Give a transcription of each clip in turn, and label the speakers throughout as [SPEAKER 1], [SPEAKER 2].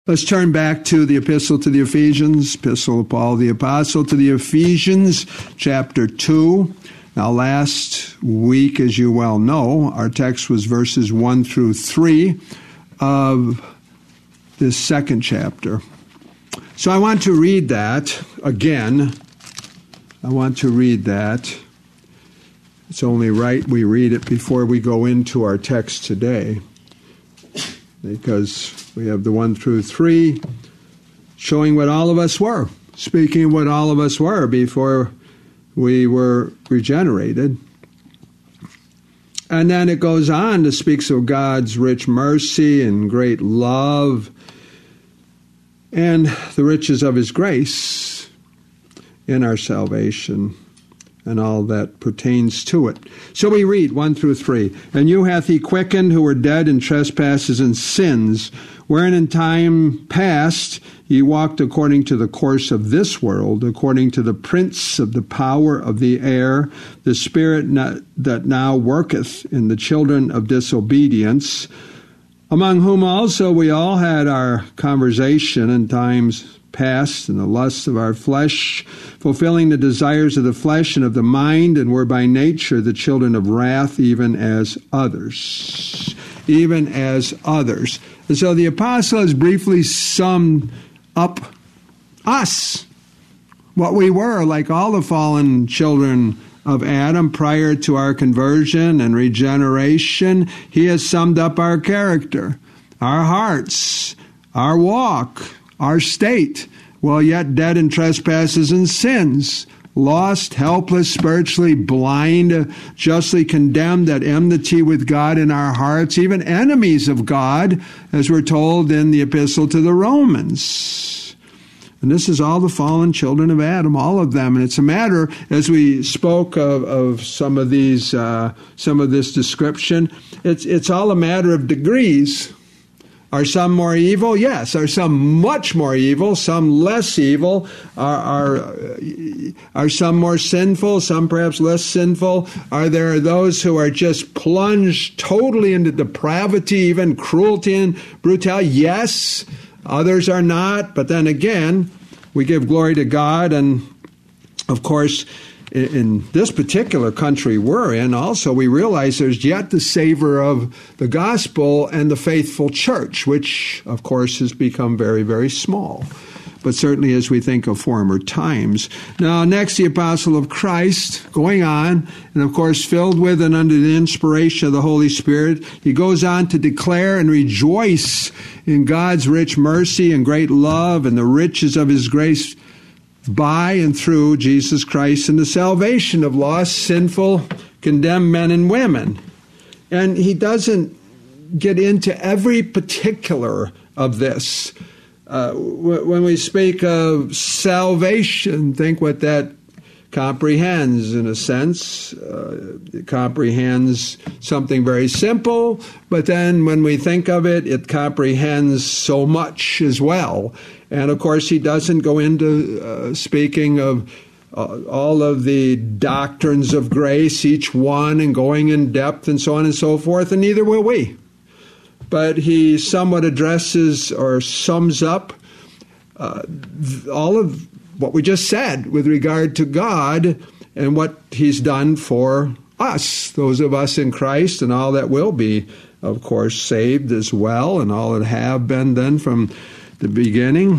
[SPEAKER 1] Let's turn back to the Epistle to the Ephesians, Epistle of Paul the Apostle to the Ephesians, chapter 2. Now, last week, as you well know, our text was verses 1 through 3 of this second chapter. So I want to read that again. It's only right we read it before we go into our text today, because we have the 1 through 3 showing what all of us were, speaking of what all of us were before we were regenerated. And then it goes on to speak of God's rich mercy and great love and the riches of His grace in our salvation and all that pertains to it. So we read 1 through 3. And you hath He quickened who were dead in trespasses and sins, wherein in time past ye walked according to the course of this world, according to the prince of the power of the air, the spirit that now worketh in the children of disobedience, among whom also we all had our conversation in times past in the lusts of our flesh, fulfilling the desires of the flesh and of the mind, and were by nature the children of wrath, even as others. Even as others. And so the apostle has briefly summed up us, what we were, like all the fallen children of Adam prior to our conversion and regeneration. He has summed up our character, our hearts, our walk, our state, while yet dead in trespasses and sins, lost, helpless, spiritually blind, justly condemned, at enmity with God in our hearts, even enemies of God, as we're told in the Epistle to the Romans. And this is all the fallen children of Adam, all of them. And it's a matter, as we spoke of some of these, some of this description, it's all a matter of degrees. Are some more evil? Yes. Are some much more evil? Some less evil? Are some more sinful? Some perhaps less sinful? Are there those who are just plunged totally into depravity, even cruelty and brutality? Yes. Others are not. But then again, we give glory to God. And of course, in this particular country we're in, also we realize there's yet the savor of the gospel and the faithful church, which, of course, has become very, very small. But certainly as we think of former times. Now, next, the apostle of Christ, going on, and of course filled with and under the inspiration of the Holy Spirit, he goes on to declare and rejoice in God's rich mercy and great love and the riches of His grace by and through Jesus Christ and the salvation of lost, sinful, condemned men and women. And he doesn't get into every particular of this. When we speak of salvation, think what that comprehends in a sense. It comprehends something very simple, but then when we think of it, it comprehends so much as well. And of course, he doesn't go into speaking of all of the doctrines of grace, each one, and going in depth and so on and so forth, and neither will we. But he somewhat addresses or sums up all of what we just said with regard to God and what He's done for us, those of us in Christ, and all that will be, of course, saved as well, and all that have been then from the beginning.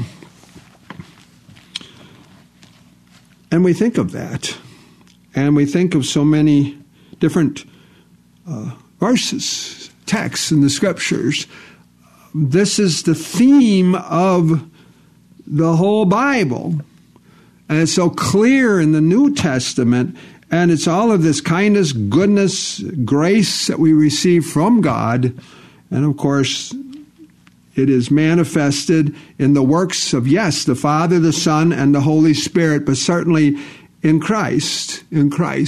[SPEAKER 1] And we think of that. And we think of so many different verses, texts in the Scriptures. This is the theme of the whole Bible. And it's so clear in the New Testament. And it's all of this kindness, goodness, grace that we receive from God. And of course, it is manifested in the works of, yes, the Father, the Son, and the Holy Spirit, but certainly in Christ,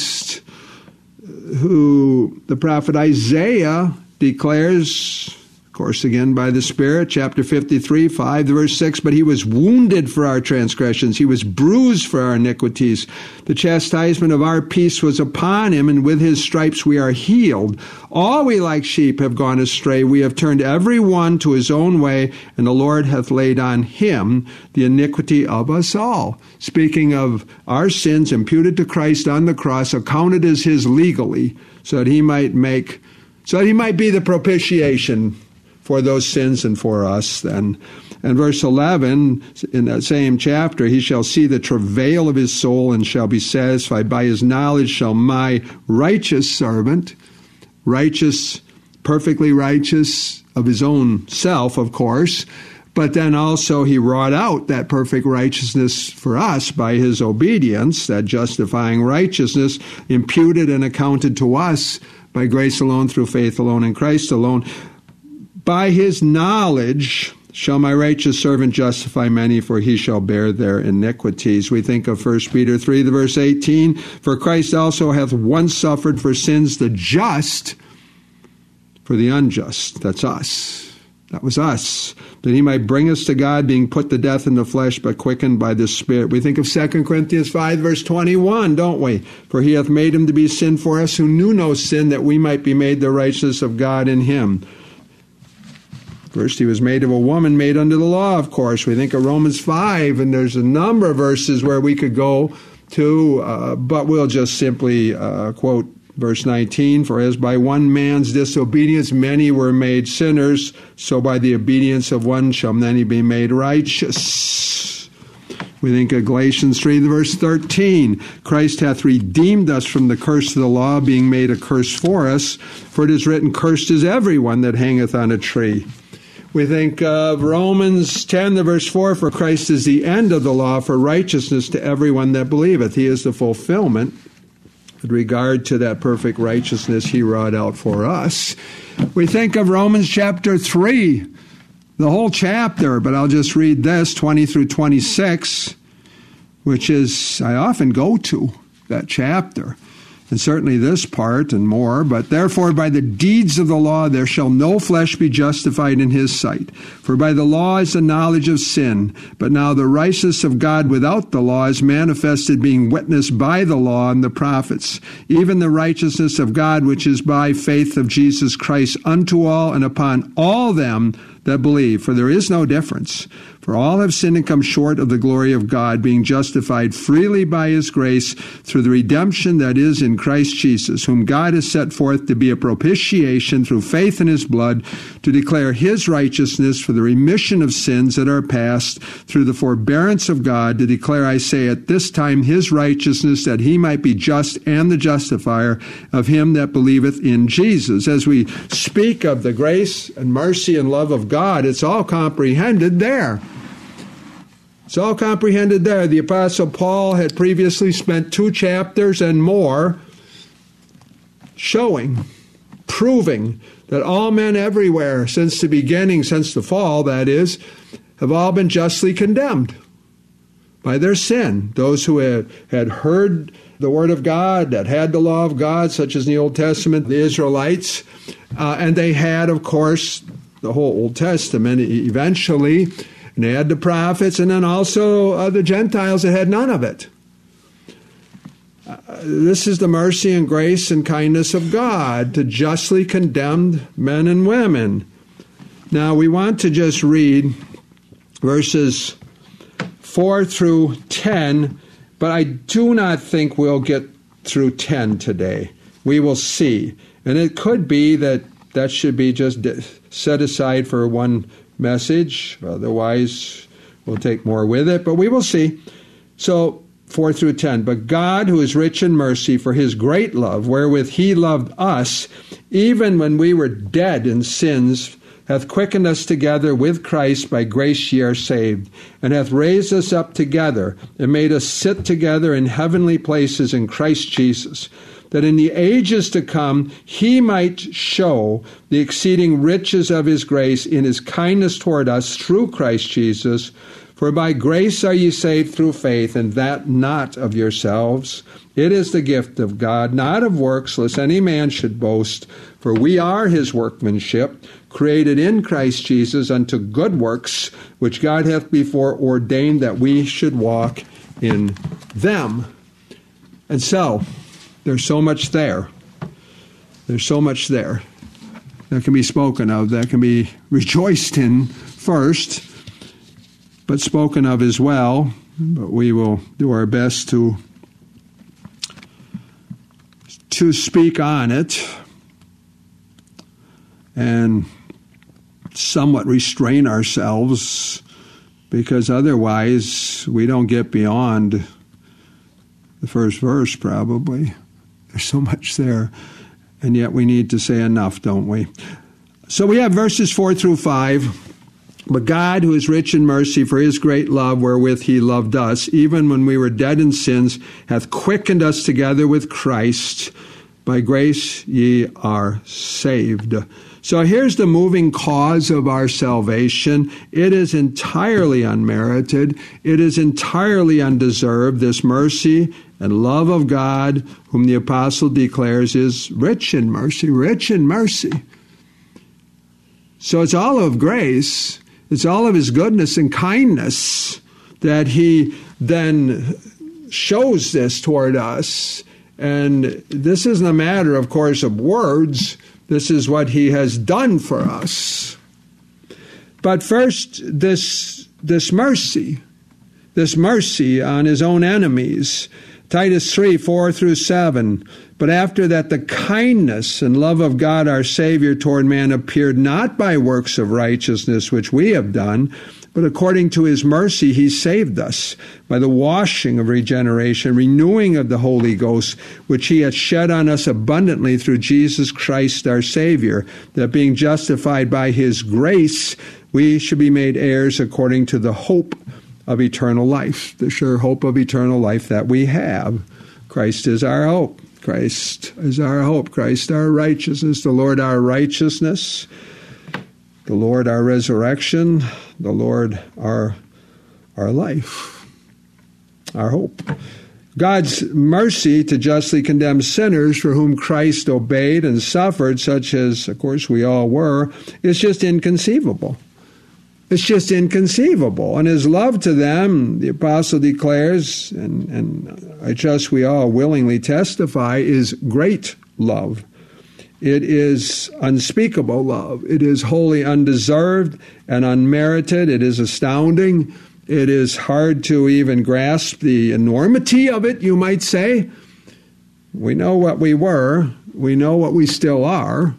[SPEAKER 1] who the prophet Isaiah declares course, again by the Spirit, chapter 53, 5, verse 6, but he was wounded for our transgressions. He was bruised for our iniquities. The chastisement of our peace was upon him, and with his stripes we are healed. All we like sheep have gone astray. We have turned every one to his own way, and the Lord hath laid on him the iniquity of us all. Speaking of our sins imputed to Christ on the cross, accounted as his legally, so that he might be the propitiation for those sins and for us then. And verse 11, in that same chapter, he shall see the travail of his soul and shall be satisfied. By his knowledge shall my righteous servant, righteous, perfectly righteous of his own self, of course, but then also he wrought out that perfect righteousness for us by his obedience, that justifying righteousness imputed and accounted to us by grace alone, through faith alone, in Christ alone. By his knowledge shall my righteous servant justify many, for he shall bear their iniquities. We think of 1 Peter 3, the verse 18, for Christ also hath once suffered for sins, the just for the unjust. That's us. That was us. That he might bring us to God, being put to death in the flesh, but quickened by the Spirit. We think of 2 Corinthians 5, verse 21, don't we? For he hath made him to be sin for us who knew no sin, that we might be made the righteousness of God in him. First, he was made of a woman made under the law, of course. We think of Romans 5, and there's a number of verses where we could go to, but we'll just simply quote verse 19, for as by one man's disobedience many were made sinners, so by the obedience of one shall many be made righteous. We think of Galatians 3, verse 13, Christ hath redeemed us from the curse of the law, being made a curse for us, for it is written, cursed is everyone that hangeth on a tree. We think of Romans 10, the verse 4, for Christ is the end of the law for righteousness to everyone that believeth. He is the fulfillment with regard to that perfect righteousness he wrought out for us. We think of Romans chapter 3, the whole chapter, but I'll just read this, 20 through 26, which is, I often go to that chapter. And certainly this part and more, but therefore by the deeds of the law there shall no flesh be justified in his sight. For by the law is the knowledge of sin, but now the righteousness of God without the law is manifested, being witnessed by the law and the prophets, even the righteousness of God which is by faith of Jesus Christ unto all and upon all them that believe. For there is no difference. For all have sinned and come short of the glory of God, being justified freely by his grace through the redemption that is in Christ Jesus, whom God has set forth to be a propitiation through faith in his blood, to declare his righteousness for the remission of sins that are past, through the forbearance of God, to declare, I say, at this time his righteousness, that he might be just and the justifier of him that believeth in Jesus. As we speak of the grace and mercy and love of God, it's all comprehended there. It's all comprehended there. The Apostle Paul had previously spent 2 chapters and more proving that all men everywhere, since the beginning, since the fall, that is, have all been justly condemned by their sin. Those who had heard the Word of God, that had the law of God, such as in the Old Testament, the Israelites, and they had, of course, the whole Old Testament eventually, and they had the prophets, and then also the Gentiles that had none of it. This is the mercy and grace and kindness of God to justly condemned men and women. Now, we want to just read verses 4 through 10, but I do not think we'll get through 10 today. We will see. And it could be that should be just set aside for one message. Otherwise, we'll take more with it, but we will see. So, 4 through 10. But God, who is rich in mercy, for his great love, wherewith he loved us, even when we were dead in sins, hath quickened us together with Christ. By grace ye are saved, and hath raised us up together, and made us sit together in heavenly places in Christ Jesus, that in the ages to come he might show the exceeding riches of his grace in his kindness toward us through Christ Jesus. For by grace are ye saved through faith, and that not of yourselves. It is the gift of God, not of works, lest any man should boast. For we are his workmanship, created in Christ Jesus unto good works, which God hath before ordained that we should walk in them. And so, there's so much there. There's so much there that can be spoken of, that can be rejoiced in first, but spoken of as well. But we will do our best to speak on it and somewhat restrain ourselves, because otherwise we don't get beyond the first verse probably. There's so much there, and yet we need to say enough, don't we? So we have verses 4 through 5. But God, who is rich in mercy, for his great love wherewith he loved us, even when we were dead in sins, hath quickened us together with Christ. By grace ye are saved. So here's the moving cause of our salvation. It is entirely unmerited. It is entirely undeserved. This mercy and love of God, whom the apostle declares is rich in mercy, rich in mercy. So it's all of grace. It's all of his goodness and kindness that he then shows this toward us. And this isn't a matter, of course, of words. This is what he has done for us. But first, this mercy on his own enemies. Titus 3, 4 through 7. But after that the kindness and love of God our Savior toward man appeared not by works of righteousness which we have done, but according to his mercy he saved us by the washing of regeneration, renewing of the Holy Ghost, which he hath shed on us abundantly through Jesus Christ our Savior, that being justified by his grace, we should be made heirs according to the hope of eternal life, the sure hope of eternal life that we have. Christ is our hope. Christ is our hope. Christ our righteousness. The Lord our righteousness. The Lord our resurrection. The Lord our life. Our hope. God's mercy to justly condemn sinners for whom Christ obeyed and suffered, such as, of course, we all were, is just inconceivable. It's just inconceivable. And his love to them, the apostle declares, and I trust we all willingly testify, is great love. It is unspeakable love. It is wholly undeserved and unmerited. It is astounding. It is hard to even grasp the enormity of it, you might say. We know what we were. We know what we still are.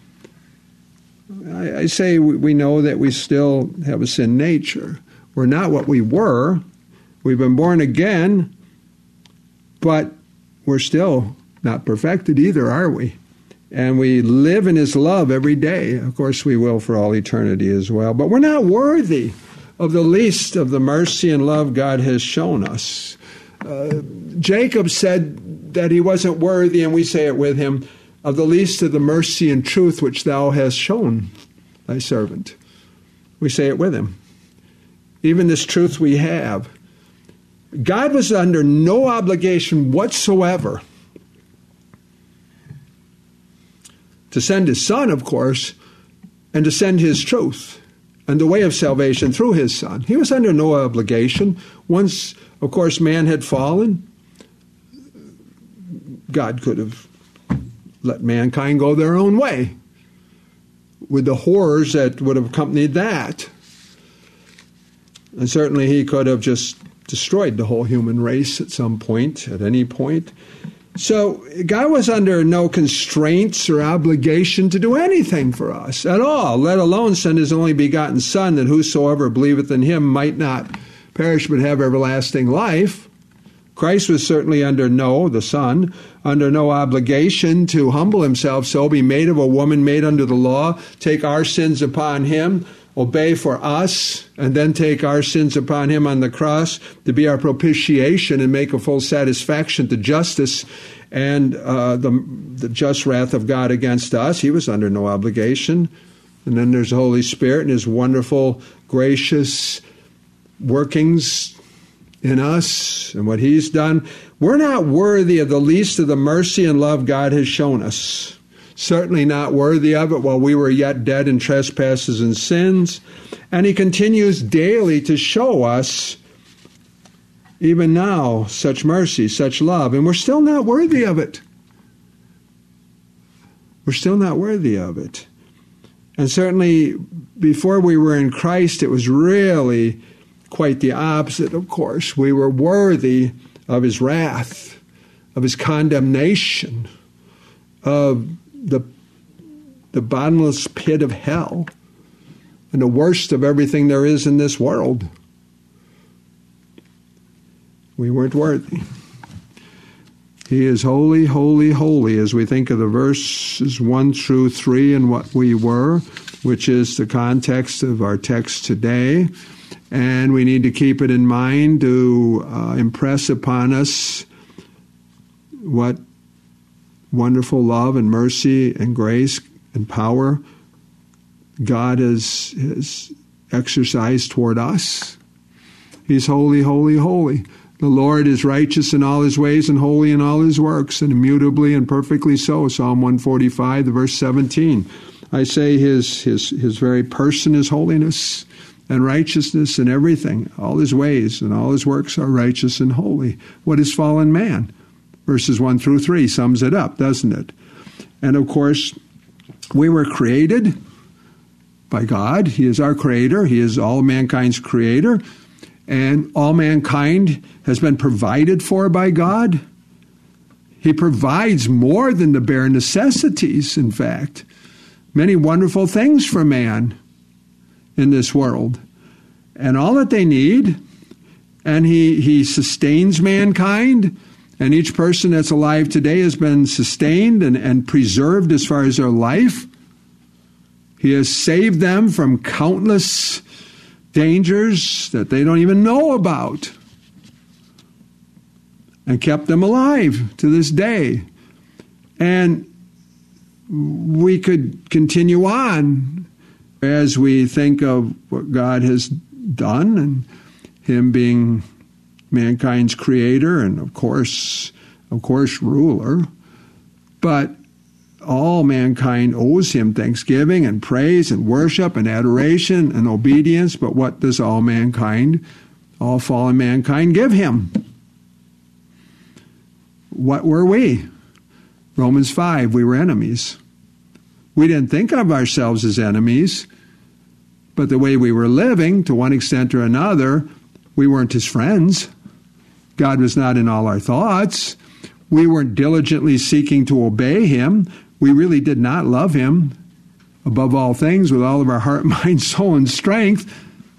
[SPEAKER 1] I say we know that we still have a sin nature. We're not what we were. We've been born again, but we're still not perfected either, are we? And we live in his love every day. Of course, we will for all eternity as well. But we're not worthy of the least of the mercy and love God has shown us. Jacob said that he wasn't worthy, and we say it with him, of the least of the mercy and truth which thou hast shown thy servant. We say it with him. Even this truth we have. God was under no obligation whatsoever to send his Son, of course, and to send his truth and the way of salvation through his Son. He was under no obligation. Once, of course, man had fallen, God could have let mankind go their own way with the horrors that would have accompanied that. And certainly he could have just destroyed the whole human race at some point, at any point. So God was under no constraints or obligation to do anything for us at all, let alone send his only begotten Son, that whosoever believeth in him might not perish but have everlasting life. Christ was certainly the Son, under no obligation to humble himself, so be made of a woman, made under the law, take our sins upon him, obey for us, and then take our sins upon him on the cross to be our propitiation and make a full satisfaction to justice and the just wrath of God against us. He was under no obligation. And then there's the Holy Spirit and his wonderful, gracious workings in us and what he's done, we're not worthy of the least of the mercy and love God has shown us. Certainly not worthy of it while we were yet dead in trespasses and sins. And he continues daily to show us, even now, such mercy, such love. And we're still not worthy of it. We're still not worthy of it. And certainly, before we were in Christ, it was really quite the opposite, of course. We were worthy of his wrath, of his condemnation, of the bottomless pit of hell, and the worst of everything there is in this world. We weren't worthy. He is holy, holy, holy, as we think of the verses 1 through 3 and what we were, which is the context of our text today. And we need to keep it in mind to impress upon us what wonderful love and mercy and grace and power God has exercised toward us. He's holy, holy, holy. The Lord is righteous in all his ways and holy in all his works, and immutably and perfectly so. Psalm 145, verse 17. I say his very person is holiness and righteousness and everything. All his ways and all his works are righteous and holy. What is fallen man? Verses 1 through 3 sums it up, doesn't it? And of course, we were created by God. He is our creator. He is all mankind's creator. And all mankind has been provided for by God. He provides more than the bare necessities, in fact. Many wonderful things for man in this world. And all that they need. And he sustains mankind. And each person that's alive today has been sustained and preserved as far as their life. He has saved them from countless dangers that they don't even know about, and kept them alive to this day. And we could continue on as we think of what God has done and him being mankind's creator and of course ruler. But all mankind owes him thanksgiving and praise and worship and adoration and obedience. But what does all fallen mankind give him? What were we? Romans 5, we were enemies. We didn't think of ourselves as enemies, but the way we were living, to one extent or another, we weren't his friends. God was not in all our thoughts. We weren't diligently seeking to obey him. We really did not love him above all things with all of our heart, mind, soul, and strength.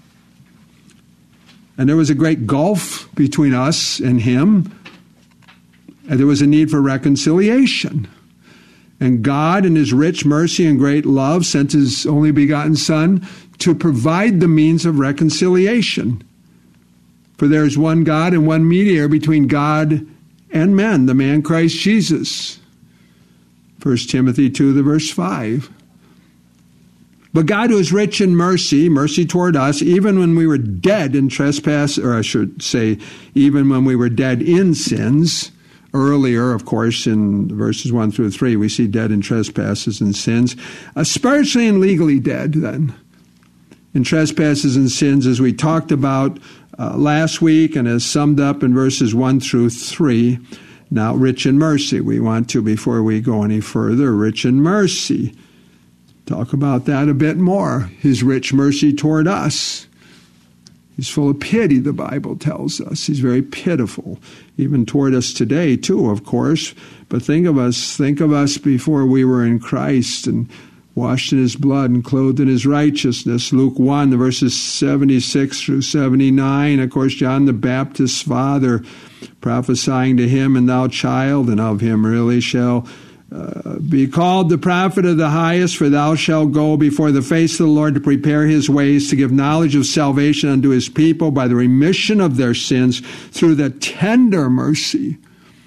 [SPEAKER 1] And there was a great gulf between us and him. And there was a need for reconciliation. And God, in his rich mercy and great love, sent his only begotten Son to provide the means of reconciliation. For there is one God and one mediator between God and men, the man Christ Jesus. 1 Timothy 2, verse 5. But God, who is rich in mercy toward us, even when we were dead in trespass, or I should say, even when we were dead in sins. Earlier, of course, in verses 1 through 3, we see dead in trespasses and sins. Spiritually and legally dead, then. In trespasses and sins, as we talked about last week and as summed up in verses 1 through 3. Now, rich in mercy. We want to, before we go any further, rich in mercy. Talk about that a bit more. His rich mercy toward us. He's full of pity, the Bible tells us. He's very pitiful, even toward us today, too, of course. But think of us before we were in Christ and washed in his blood and clothed in his righteousness. Luke 1, the verses 76 through 79. Of course, John the Baptist's father prophesying to him, and thou child, and of him really shall be called the prophet of the highest, for thou shalt go before the face of the Lord to prepare his ways, to give knowledge of salvation unto his people by the remission of their sins through the tender mercy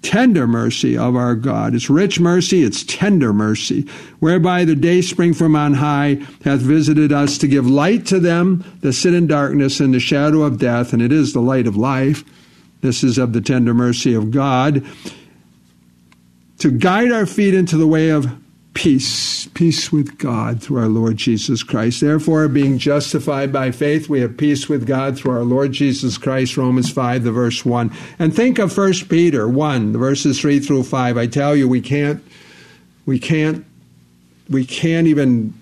[SPEAKER 1] tender mercy of our God. It's rich mercy, it's tender mercy, whereby the dayspring from on high hath visited us to give light to them that sit in darkness and the shadow of death, and it is the light of life. This is of the tender mercy of God, to guide our feet into the way of peace with God through our Lord Jesus Christ. Therefore, being justified by faith, we have peace with God through our Lord Jesus Christ, Romans 5, the verse 1. And think of 1 Peter 1, the verses 3 through 5. I tell you, we can't even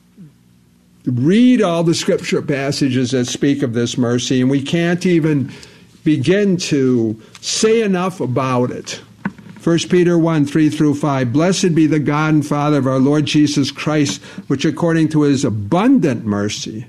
[SPEAKER 1] read all the scripture passages that speak of this mercy, and we can't even begin to say enough about it. 1 Peter 1, 3 through 5, Blessed be the God and Father of our Lord Jesus Christ, which according to his abundant mercy,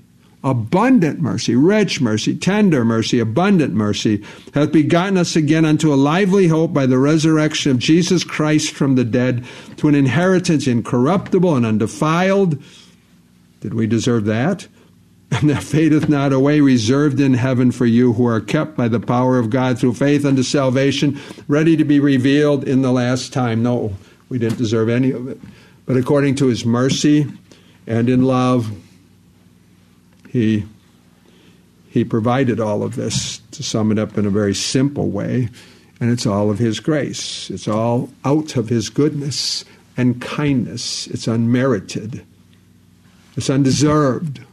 [SPEAKER 1] rich mercy, tender mercy, abundant mercy, hath begotten us again unto a lively hope by the resurrection of Jesus Christ from the dead, to an inheritance incorruptible and undefiled. Did we deserve that? And that fadeth not away, reserved in heaven for you, who are kept by the power of God through faith unto salvation, ready to be revealed in the last time. No, we didn't deserve any of it. But according to his mercy and in love, he provided all of this. To sum it up in a very simple way, and it's all of his grace. It's all out of his goodness and kindness. It's unmerited. It's undeserved.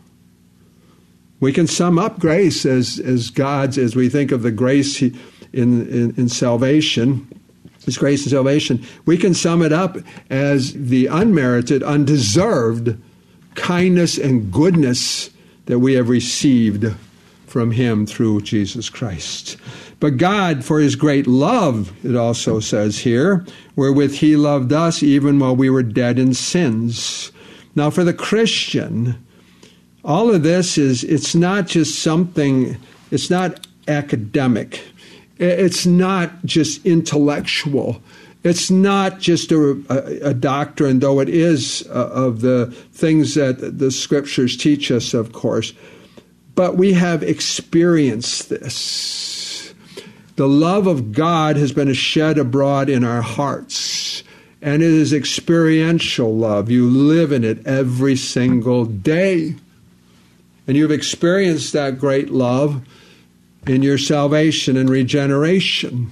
[SPEAKER 1] We can sum up grace as God's, as we think of the grace in salvation, His grace and salvation. We can sum it up as the unmerited, undeserved kindness and goodness that we have received from Him through Jesus Christ. But God, for His great love, it also says here, wherewith He loved us even while we were dead in sins. Now, for the Christian, all of this it's not just something, it's not academic. It's not just intellectual. It's not just a doctrine, though it is of the things that the Scriptures teach us, of course. But we have experienced this. The love of God has been shed abroad in our hearts. And it is experiential love. You live in it every single day. And you've experienced that great love in your salvation and regeneration.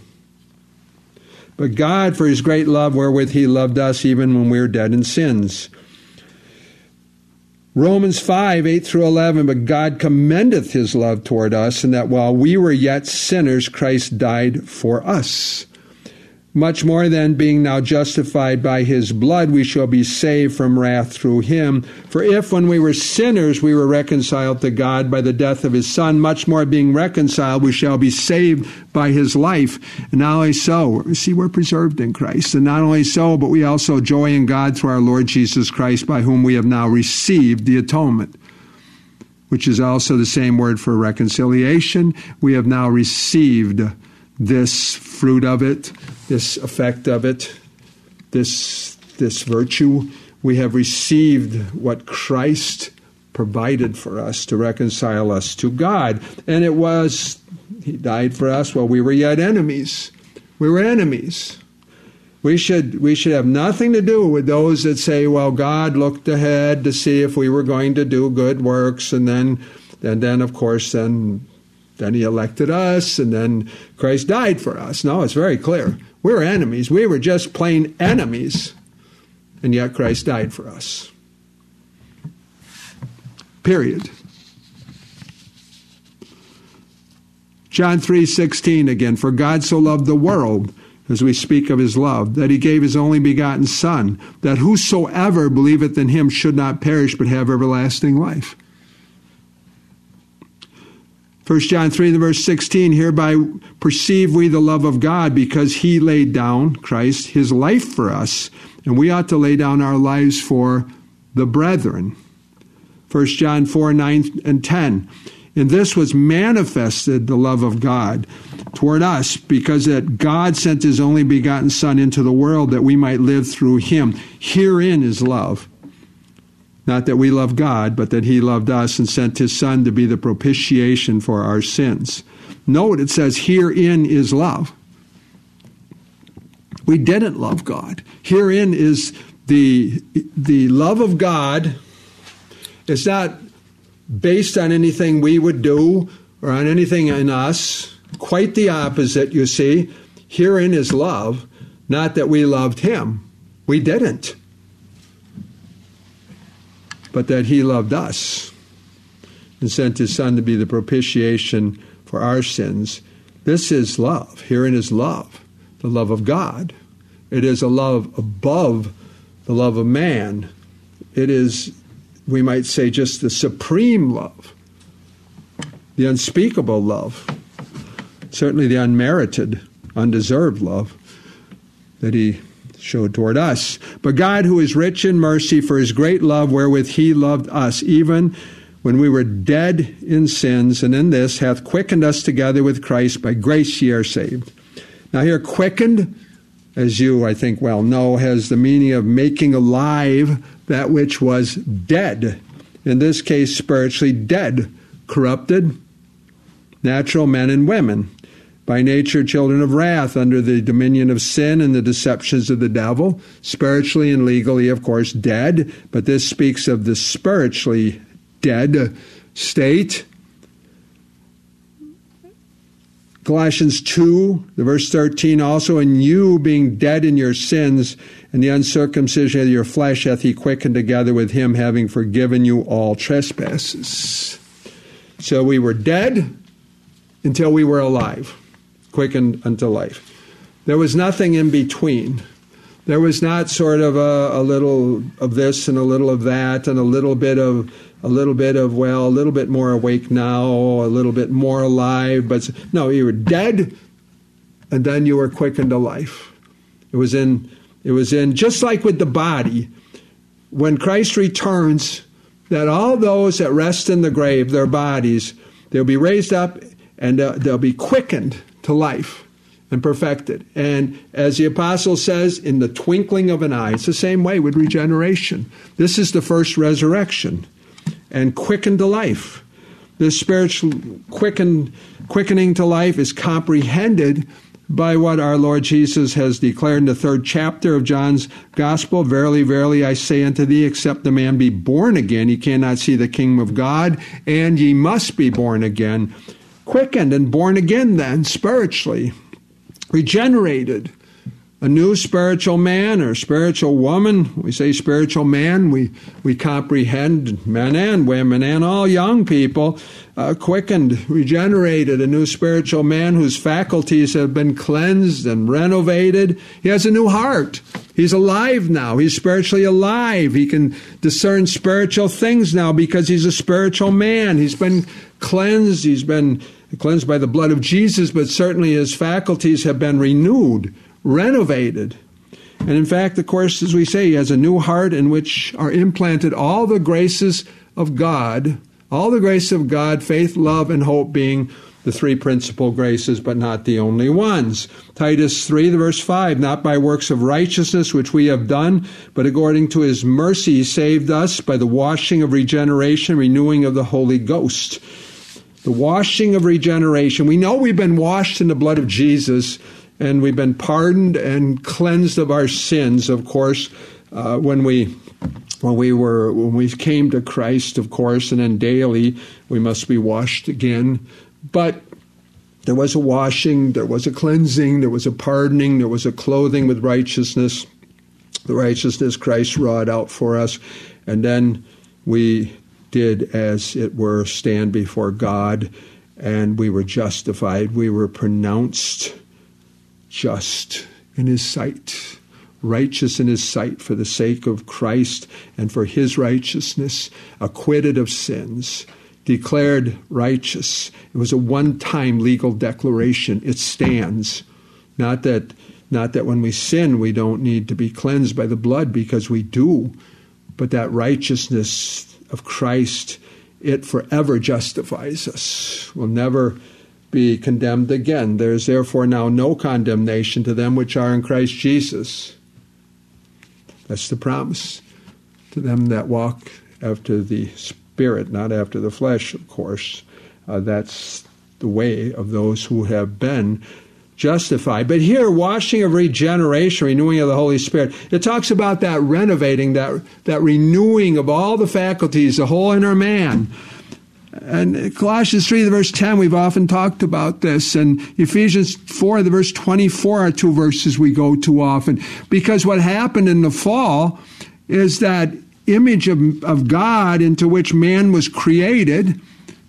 [SPEAKER 1] But God, for His great love wherewith He loved us even when we were dead in sins. Romans 5, 8 through 11, but God commendeth His love toward us, in that while we were yet sinners, Christ died for us. Much more then, being now justified by His blood, we shall be saved from wrath through Him. For if, when we were sinners, we were reconciled to God by the death of His Son, much more being reconciled, we shall be saved by His life. And not only so, see, we're preserved in Christ. And not only so, but we also joy in God through our Lord Jesus Christ, by whom we have now received the atonement, which is also the same word for reconciliation. We have now received this fruit of it, this effect of it, this virtue. We have received what Christ provided for us to reconcile us to God. And it was, He died for us while we were yet enemies. We were enemies. We should have nothing to do with those that say, well, God looked ahead to see if we were going to do good works, and then of course, then He elected us, and then Christ died for us. No, it's very clear. We were enemies. We were just plain enemies, and yet Christ died for us. Period. John 3:16 again, for God so loved the world, as we speak of His love, that He gave His only begotten Son, that whosoever believeth in Him should not perish, but have everlasting life. 1 John 3, verse 16, hereby perceive we the love of God, because He laid down, Christ, His life for us, and we ought to lay down our lives for the brethren. 1 John 4, 9 and 10, in this was manifested the love of God toward us, because that God sent His only begotten Son into the world that we might live through Him. Herein is love. Not that we love God, but that He loved us and sent His Son to be the propitiation for our sins. Note, it says, herein is love. We didn't love God. Herein is the love of God. It's not based on anything we would do or on anything in us. Quite the opposite, you see. Herein is love, not that we loved him. We didn't. But that he loved us and sent his Son to be the propitiation for our sins. This is love. Herein is love, the love of God. It is a love above the love of man. It is, we might say, just the supreme love, the unspeakable love, certainly the unmerited, undeserved love that he showed toward us. But God, who is rich in mercy, for his great love wherewith he loved us, even when we were dead in sins, and in this hath quickened us together with Christ. By grace ye are saved. Now here, quickened, as you, I think, well know, has the meaning of making alive that which was dead. In this case, spiritually dead, corrupted, natural men and women, by nature children of wrath, under the dominion of sin and the deceptions of the devil, spiritually and legally, of course, dead, but this speaks of the spiritually dead state. Colossians 2, the verse 13, also, and you being dead in your sins and the uncircumcision of your flesh hath he quickened together with him, having forgiven you all trespasses. So we were dead until we were alive, quickened unto life. There was nothing in between. There was not sort of a little of this and a little of that and a little bit of, well, a little bit more awake now, a little bit more alive. But no, you were dead and then you were quickened to life. It was in just like with the body, when Christ returns, that all those that rest in the grave, their bodies, they'll be raised up and they'll be quickened to life and perfected. And as the apostle says, in the twinkling of an eye. It's the same way with regeneration. This is the first resurrection and quickened to life. This spiritual quickening to life is comprehended by what our Lord Jesus has declared in the 3rd chapter of John's Gospel. Verily, verily, I say unto thee, except a man be born again, he cannot see the kingdom of God, and ye must be born again. Quickened and born again then, spiritually, regenerated, a new spiritual man or spiritual woman. We say spiritual man, we comprehend men and women and all young people, quickened, regenerated, a new spiritual man whose faculties have been cleansed and renovated. He has a new heart. He's alive now. He's spiritually alive. He can discern spiritual things now because he's a spiritual man. He's been cleansed. He's been cleansed by the blood of Jesus, but certainly his faculties have been renewed, renovated. And in fact, of course, as we say, he has a new heart in which are implanted all the graces of God, faith, love, and hope being the three principal graces, but not the only ones. Titus 3, verse 5, not by works of righteousness which we have done, but according to his mercy he saved us by the washing of regeneration, renewing of the Holy Ghost. The washing of regeneration. We know we've been washed in the blood of Jesus, and we've been pardoned and cleansed of our sins, of course, when we came to Christ, of course, and then daily we must be washed again. But there was a washing, there was a cleansing, there was a pardoning, there was a clothing with righteousness, the righteousness Christ wrought out for us, and then we did, as it were, stand before God, and we were justified. We were pronounced just in his sight, righteous in his sight for the sake of Christ and for his righteousness, acquitted of sins, declared righteous. It was a one-time legal declaration. It stands. Not that when we sin we don't need to be cleansed by the blood, because we do, but that righteousness of Christ, it forever justifies us. We'll never be condemned again. There is therefore now no condemnation to them which are in Christ Jesus. That's the promise to them that walk after the Spirit, not after the flesh, of course. That's the way of those who have been justified. But here, washing of regeneration, renewing of the Holy Spirit, it talks about that renovating, that renewing of all the faculties, the whole inner man. And Colossians 3, the verse 10, we've often talked about this. And Ephesians 4, the verse 24 are two verses we go to often. Because what happened in the fall is that image of God into which man was created.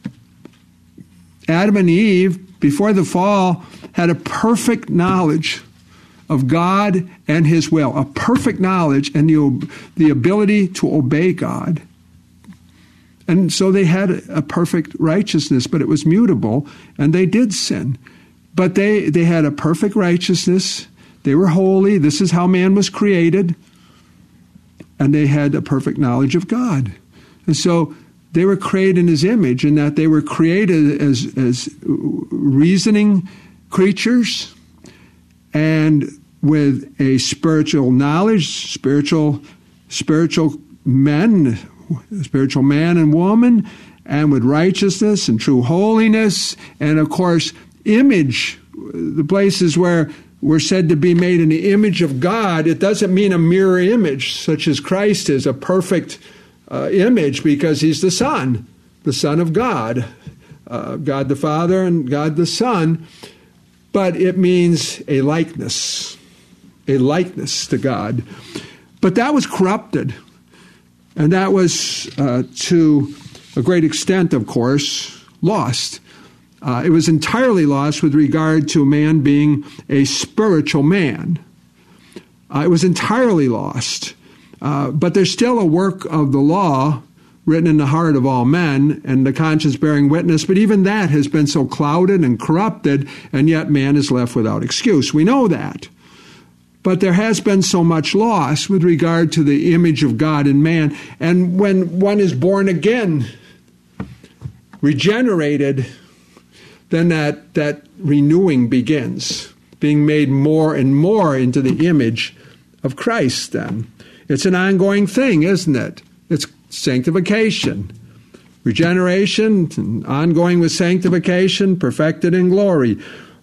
[SPEAKER 1] Adam and Eve, before the fall, had a perfect knowledge of God and His will. A perfect knowledge and the ability to obey God. And so they had a perfect righteousness, but it was mutable, and they did sin. But they had a perfect righteousness. They were holy. This is how man was created. And they had a perfect knowledge of God. And so they were created in His image, in that they were created as reasoning creatures and with a spiritual knowledge, spiritual men, spiritual man and woman, and with righteousness and true holiness, and of course, image, the places where we're said to be made in the image of God. It doesn't mean a mirror image, such as Christ is, a perfect image, because He's the Son of God, God the Father and God the Son, but it means a likeness to God. But that was corrupted. And that was, to a great extent, of course, lost. It was entirely lost with regard to man being a spiritual man. It was entirely lost. But there's still a work of the law written in the heart of all men, and the conscience bearing witness. But even that has been so clouded and corrupted, and yet man is left without excuse. We know that. But there has been so much loss with regard to the image of God in man. And when one is born again, regenerated, then that renewing begins, being made more and more into the image of Christ then. It's an ongoing thing, isn't it? It's sanctification. Regeneration, ongoing with sanctification, perfected in glory.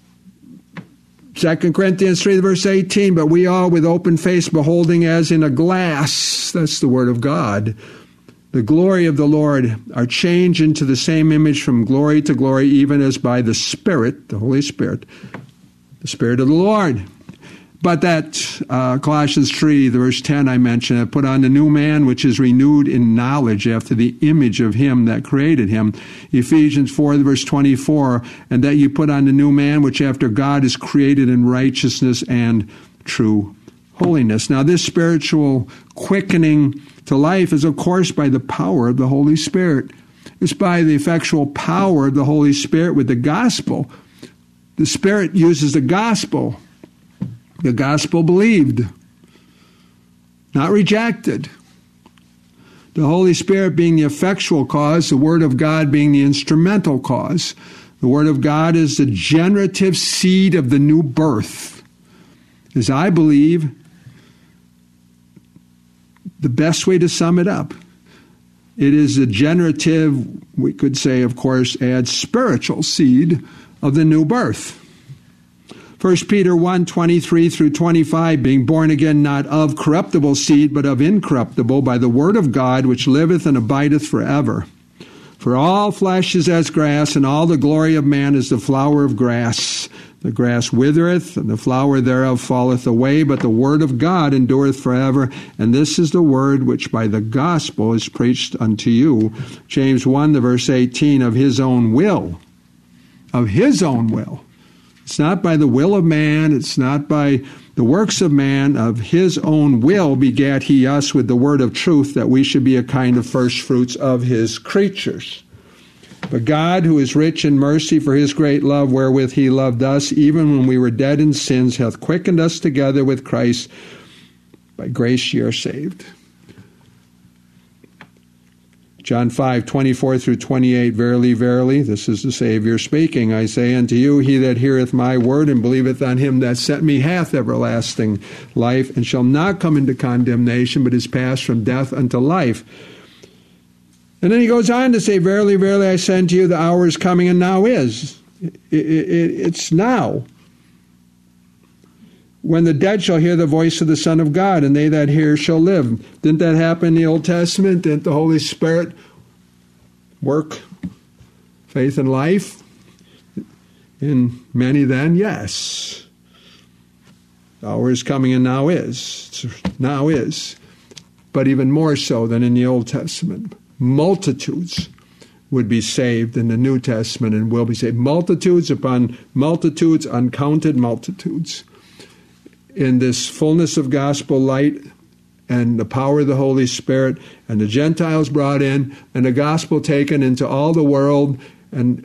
[SPEAKER 1] 2 Corinthians 3, verse 18, but we all with open face beholding as in a glass, that's the word of God, the glory of the Lord, are changed into the same image from glory to glory, even as by the Spirit, the Holy Spirit, the Spirit of the Lord. But that Colossians 3, the verse 10 I mentioned, put on the new man, which is renewed in knowledge after the image of Him that created him. Ephesians 4, the verse 24, and that you put on the new man, which after God is created in righteousness and true holiness. Now, this spiritual quickening to life is, of course, by the power of the Holy Spirit. It's by the effectual power of the Holy Spirit with the gospel. The Spirit uses the gospel. The gospel believed, not rejected. The Holy Spirit being the effectual cause, the Word of God being the instrumental cause. The Word of God is the generative seed of the new birth. As I believe, the best way to sum it up, it is the generative, we could say, of course, add spiritual seed of the new birth. 1 Peter 1, 23 through 25, being born again not of corruptible seed, but of incorruptible, by the word of God, which liveth and abideth forever. For all flesh is as grass, and all the glory of man is the flower of grass. The grass withereth, and the flower thereof falleth away, but the word of God endureth forever. And this is the word which by the gospel is preached unto you. James 1, the verse 18, of His own will. Of His own will. It's not by the will of man, it's not by the works of man. Of His own will begat He us with the word of truth, that we should be a kind of first fruits of His creatures. But God, who is rich in mercy for His great love wherewith He loved us, even when we were dead in sins, hath quickened us together with Christ. By grace ye are saved. John 5, 24 through 28, verily, verily, this is the Savior speaking, I say unto you, he that heareth my word and believeth on Him that sent me hath everlasting life, and shall not come into condemnation, but is passed from death unto life. And then he goes on to say, verily, verily, I say unto you, the hour is coming, and now is. It's now. when the dead shall hear the voice of the Son of God, and they that hear shall live. Didn't that happen in the Old Testament? Didn't the Holy Spirit work faith and life in many then? Yes. The hour is coming and now is. Now is. But even more so than in the Old Testament. Multitudes would be saved in the New Testament and will be saved. Multitudes upon multitudes, uncounted multitudes. In this fullness of gospel light and the power of the Holy Spirit, and the Gentiles brought in, and the gospel taken into all the world, and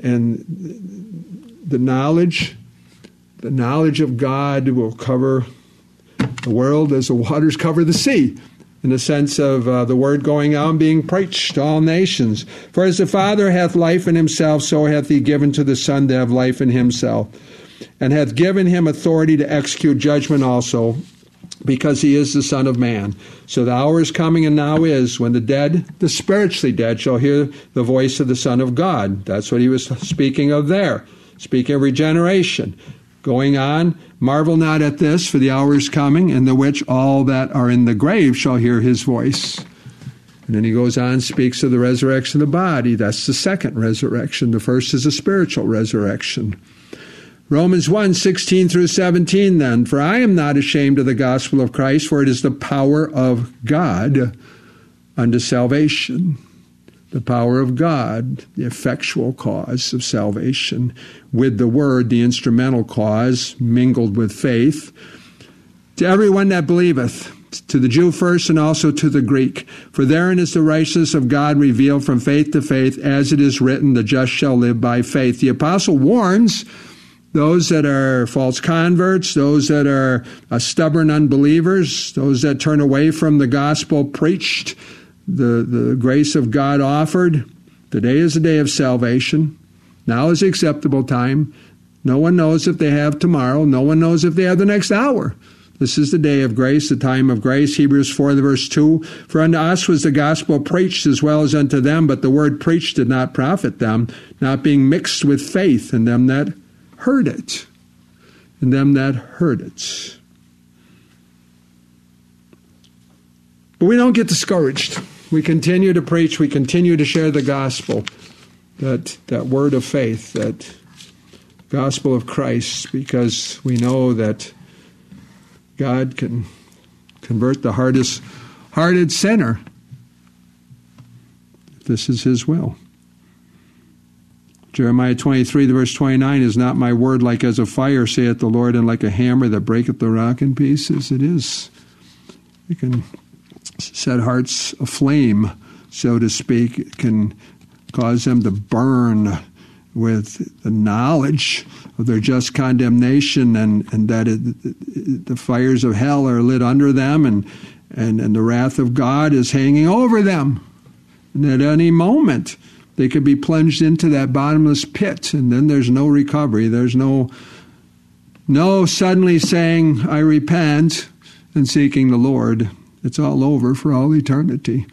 [SPEAKER 1] the knowledge of God will cover the world as the waters cover the sea, in the sense of the word going out and being preached to all nations. For as the Father hath life in himself, so hath he given to the Son to have life in himself, and hath given him authority to execute judgment also, because he is the Son of Man. So the hour is coming and now is, when the dead, the spiritually dead, shall hear the voice of the Son of God. That's what he was speaking of there. Speaking of regeneration. Going on, marvel not at this, for the hour is coming, in the which all that are in the grave shall hear his voice. And then he goes on, speaks of the resurrection of the body. That's the second resurrection. The first is a spiritual resurrection. Romans 1, 16 through 17 then. For I am not ashamed of the gospel of Christ, for it is the power of God unto salvation. The power of God, the effectual cause of salvation, with the word, the instrumental cause, mingled with faith, to everyone that believeth, to the Jew first and also to the Greek. For therein is the righteousness of God revealed from faith to faith, as it is written, the just shall live by faith. The apostle warns those that are false converts, those that are stubborn unbelievers, those that turn away from the gospel preached, the grace of God offered. Today is the day of salvation. Now is the acceptable time. No one knows if they have tomorrow. No one knows if they have the next hour. This is the day of grace, the time of grace. Hebrews 4, verse 2. For unto us was the gospel preached as well as unto them, but the word preached did not profit them, not being mixed with faith in them that heard it. In them that heard it. But we don't get discouraged. We continue to preach. We continue to share the gospel, that word of faith, that gospel of Christ, because we know that God can convert the hardest-hearted sinner if this is his will. Jeremiah 23, verse 29, is not my word like as a fire, saith the Lord, and like a hammer that breaketh the rock in pieces? It is. It can set hearts aflame, so to speak. It can cause them to burn with the knowledge of their just condemnation, and that the fires of hell are lit under them, and the wrath of God is hanging over them. And at any moment, they could be plunged into that bottomless pit, and then there's no recovery. There's no suddenly saying, I repent, and seeking the Lord. It's all over for all eternity.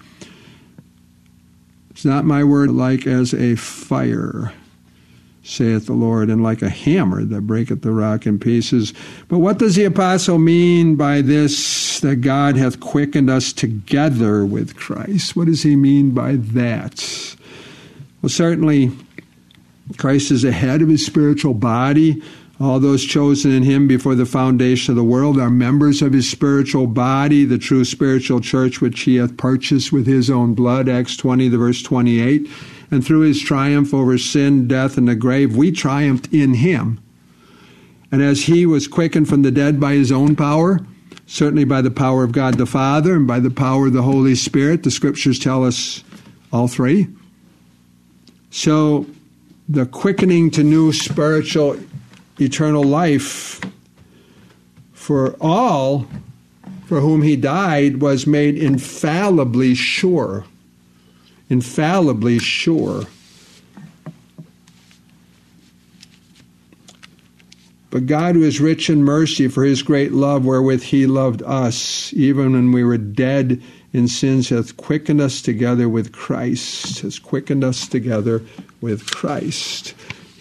[SPEAKER 1] It's not my word like as a fire, saith the Lord, and like a hammer that breaketh the rock in pieces. But what does the apostle mean by this, that God hath quickened us together with Christ? What does he mean by that? Well, certainly, Christ is the head of his spiritual body. All those chosen in him before the foundation of the world are members of his spiritual body, the true spiritual church which he hath purchased with his own blood, Acts 20, verse 28. And through his triumph over sin, death, and the grave, we triumphed in him. And as he was quickened from the dead by his own power, certainly by the power of God the Father and by the power of the Holy Spirit, the scriptures tell us all three. So the quickening to new spiritual eternal life for all for whom he died was made infallibly sure. Infallibly sure. But God, who is rich in mercy, for his great love wherewith he loved us, even when we were dead in sins, hath quickened us together with Christ. Has quickened us together with Christ.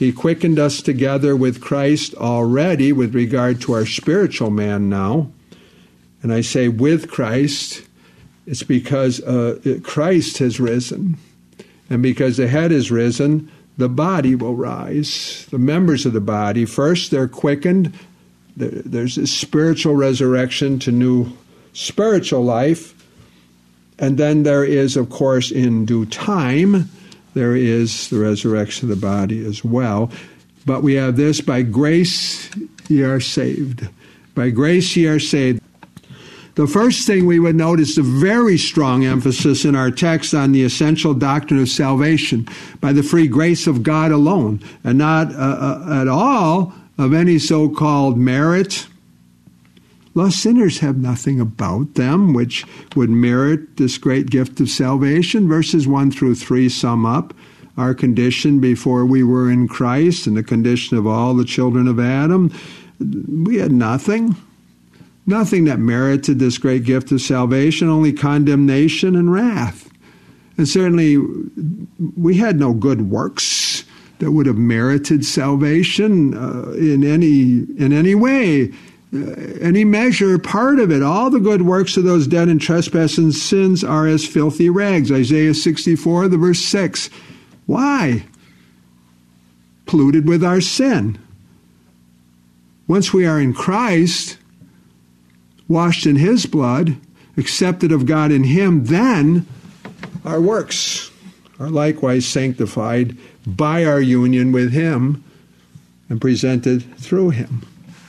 [SPEAKER 1] He quickened us together with Christ already with regard to our spiritual man now. And I say with Christ, it's because Christ has risen. And because the head is risen, the body will rise. The members of the body, first they're quickened. There's a spiritual resurrection to new spiritual life. And then there is, of course, in due time, there is the resurrection of the body as well. But we have this, by grace ye are saved. By grace ye are saved. The first thing we would note is the very strong emphasis in our text on the essential doctrine of salvation by the free grace of God alone, and not at all of any so-called merit. Lost sinners have nothing about them which would merit this great gift of salvation. Verses 1 through 3 sum up our condition before we were in Christ and the condition of all the children of Adam. We had nothing that merited this great gift of salvation, only condemnation and wrath. And certainly we had no good works that would have merited salvation in any way. Any measure, part of it, all the good works of those dead in trespass and sins are as filthy rags. Isaiah 64, the verse 6. Why? Polluted with our sin. Once we are in Christ, washed in his blood, accepted of God in him, then our works are likewise sanctified by our union with him and presented through him.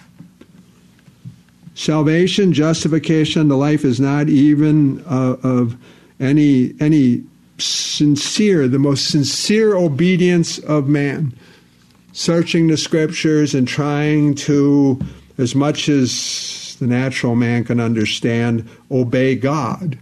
[SPEAKER 1] Salvation, justification, the life is not even of any sincere, the most sincere obedience of man, searching the scriptures and trying to, as much as the natural man can understand, obey God.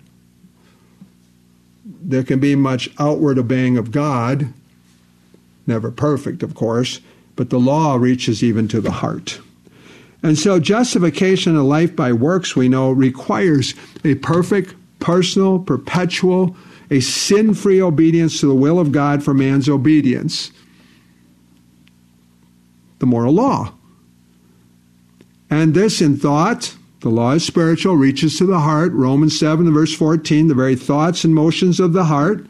[SPEAKER 1] There can be much outward obeying of God, never perfect, of course, but the law reaches even to the heart. And so justification of life by works, we know, requires a perfect, personal, perpetual, a sin-free obedience to the will of God for man's obedience. The moral law. And this in thought, the law is spiritual, reaches to the heart. Romans 7, verse 14, the very thoughts and motions of the heart.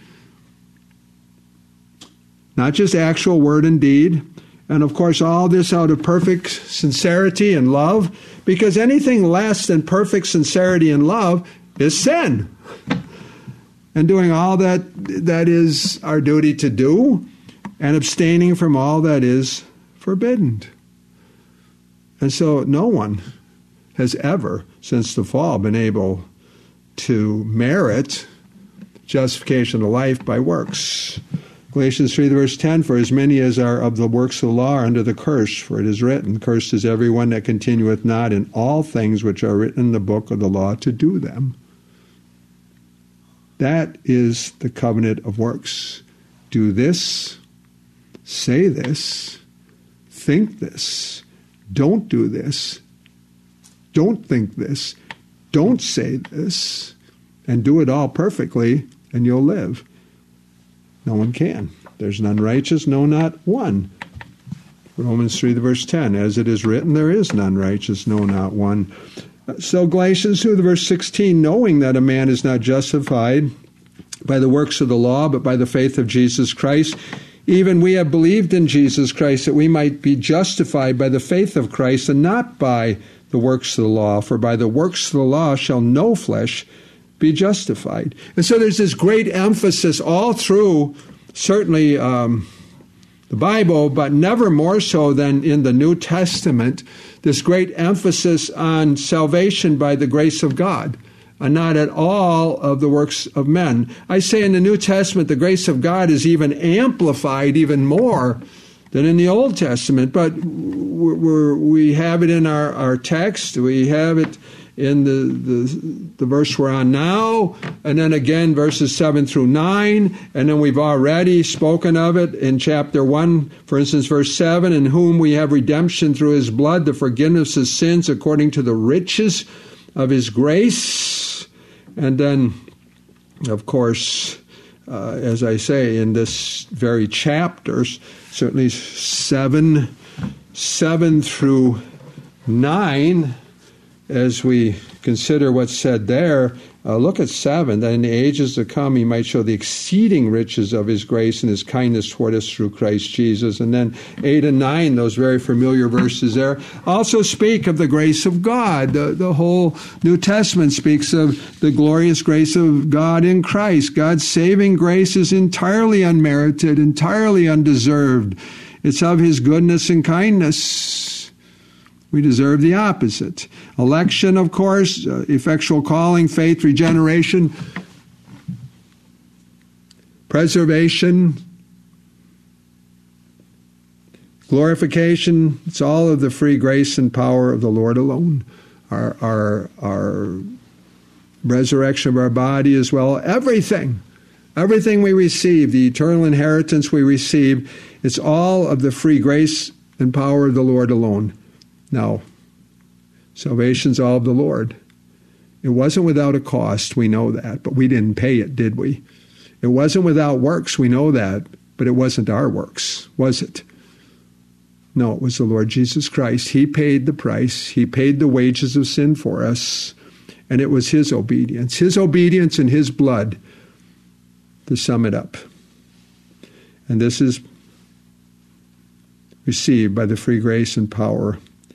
[SPEAKER 1] Not just actual word and deed. And of course, all this out of perfect sincerity and love, because anything less than perfect sincerity and love is sin. And doing all that is our duty to do, and abstaining from all that is forbidden. And so no one has ever, since the fall, been able to merit justification of life by works. Galatians 3, verse 10, for as many as are of the works of the law are under the curse, for it is written, cursed is everyone that continueth not in all things which are written in the book of the law to do them. That is the covenant of works. Do this, say this, think this, don't do this, don't think this, don't say this, and do it all perfectly, and you'll live. No one can. There's none righteous, no, not one. Romans 3, verse 10, as it is written, there is none righteous, no, not one. So Galatians 2, verse 16, knowing that a man is not justified by the works of the law, but by the faith of Jesus Christ, even we have believed in Jesus Christ, that we might be justified by the faith of Christ, and not by the works of the law. For by the works of the law shall no flesh be justified. And so there's this great emphasis all through, certainly the Bible, but never more so than in the New Testament, this great emphasis on salvation by the grace of God, and not at all of the works of men. I say in the New Testament, the grace of God is even amplified even more than in the Old Testament, but we have it in our text, we have it in the verse we're on now, and then again verses 7 through 9, and then we've already spoken of it in chapter 1, for instance, verse 7, in whom we have redemption through his blood, the forgiveness of sins according to the riches of his grace. And then, of course, as I say, in this very chapter, certainly 7 through 9, as we consider what's said there. Look at 7, that in the ages to come he might show the exceeding riches of his grace and his kindness toward us through Christ Jesus. And then 8 and 9, those very familiar verses there, also speak of the grace of God. The whole New Testament speaks of the glorious grace of God in Christ. God's saving grace is entirely unmerited, entirely undeserved. It's of his goodness and kindness. We deserve the opposite. Election, of course, effectual calling, faith, regeneration, preservation, glorification. It's all of the free grace and power of the Lord alone. Our resurrection of our body as well. Everything we receive, the eternal inheritance we receive, it's all of the free grace and power of the Lord alone. Now, salvation's all of the Lord. It wasn't without a cost, we know that, but we didn't pay it, did we? It wasn't without works, we know that, but it wasn't our works, was it? No, it was the Lord Jesus Christ. He paid the price. He paid the wages of sin for us, and it was his obedience and his blood, to sum it up. And this is received by the free grace and power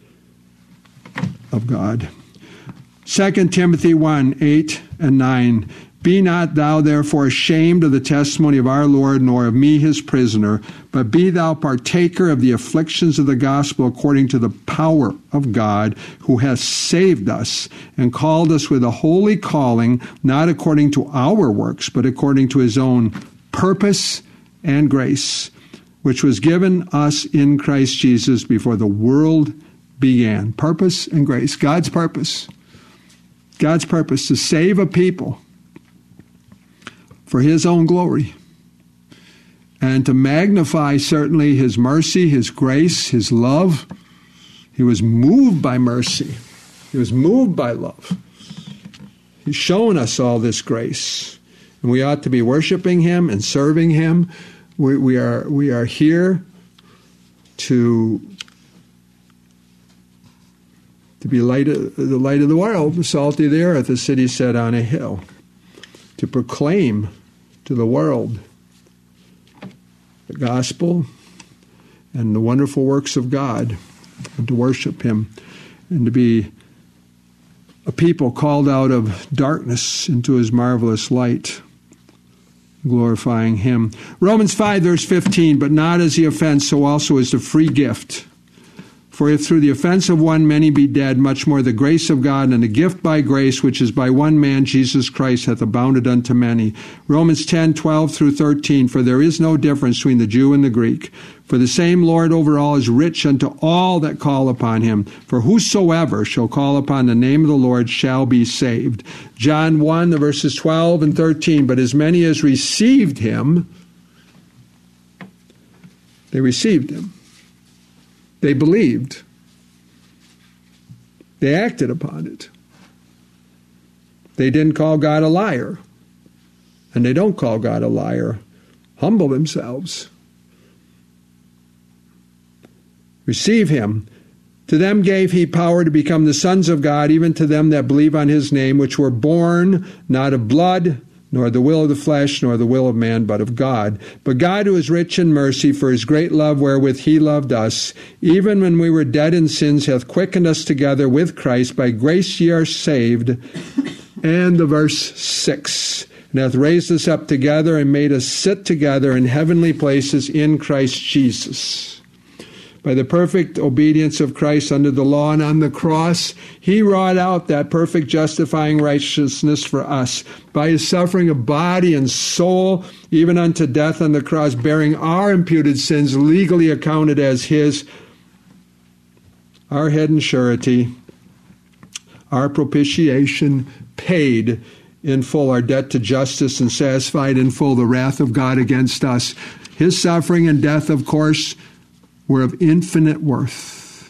[SPEAKER 1] of God. 2 Timothy 1, 8 and 9. Be not thou therefore ashamed of the testimony of our Lord, nor of me his prisoner, but be thou partaker of the afflictions of the gospel according to the power of God, who hath saved us and called us with a holy calling, not according to our works, but according to his own purpose and grace, which was given us in Christ Jesus before the world began. Purpose and grace. God's purpose. God's purpose to save a people for his own glory and to magnify certainly his mercy, his grace, his love. He was moved by mercy. He was moved by love. He's shown us all this grace, and we ought to be worshiping him and serving him. We are here to be the light of the world, the salt of the earth, the city set on a hill, to proclaim to the world the gospel and the wonderful works of God, and to worship him, and to be a people called out of darkness into his marvelous light, glorifying him. Romans 5, verse 15, but not as the offense, so also is the free gift. For if through the offense of one many be dead, much more the grace of God and the gift by grace, which is by one man, Jesus Christ, hath abounded unto many. Romans 10, 12 through 13, for there is no difference between the Jew and the Greek. For the same Lord over all is rich unto all that call upon him. For whosoever shall call upon the name of the Lord shall be saved. John 1, the verses 12 and 13, but as many as received him, they received him. They believed. They acted upon it. They didn't call God a liar. And they don't call God a liar. Humble themselves. Receive him. To them gave he power to become the sons of God, even to them that believe on his name, which were born not of blood, nor the will of the flesh, nor the will of man, but of God. But God, who is rich in mercy, for his great love wherewith he loved us, even when we were dead in sins, hath quickened us together with Christ. By grace ye are saved. And the verse 6, and hath raised us up together and made us sit together in heavenly places in Christ Jesus. By the perfect obedience of Christ under the law and on the cross, he wrought out that perfect justifying righteousness for us. By his suffering of body and soul, even unto death on the cross, bearing our imputed sins, legally accounted as his, our head and surety, our propitiation, paid in full our debt to justice, and satisfied in full the wrath of God against us. His suffering and death, of course, were of infinite worth,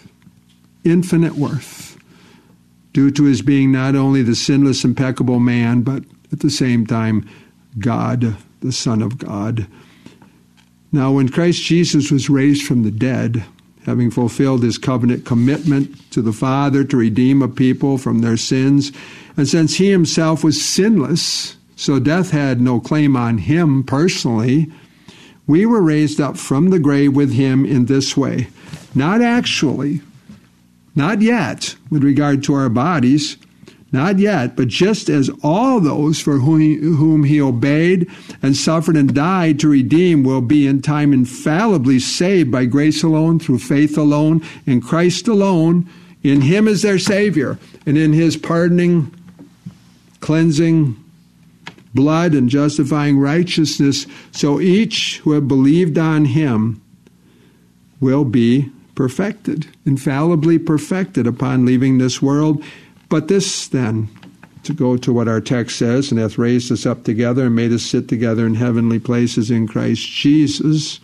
[SPEAKER 1] due to his being not only the sinless, impeccable man, but at the same time, God, the Son of God. Now, when Christ Jesus was raised from the dead, having fulfilled his covenant commitment to the Father to redeem a people from their sins, and since he himself was sinless, so death had no claim on him personally, we were raised up from the grave with him in this way. Not actually, not yet, with regard to our bodies, not yet, but just as all those for whom he obeyed and suffered and died to redeem will be in time infallibly saved by grace alone, through faith alone, in Christ alone, in him as their Savior, and in his pardoning, cleansing blood and justifying righteousness. So each who have believed on him will be perfected, infallibly perfected upon leaving this world. But this then, to go to what our text says, and hath raised us up together and made us sit together in heavenly places in Christ Jesus,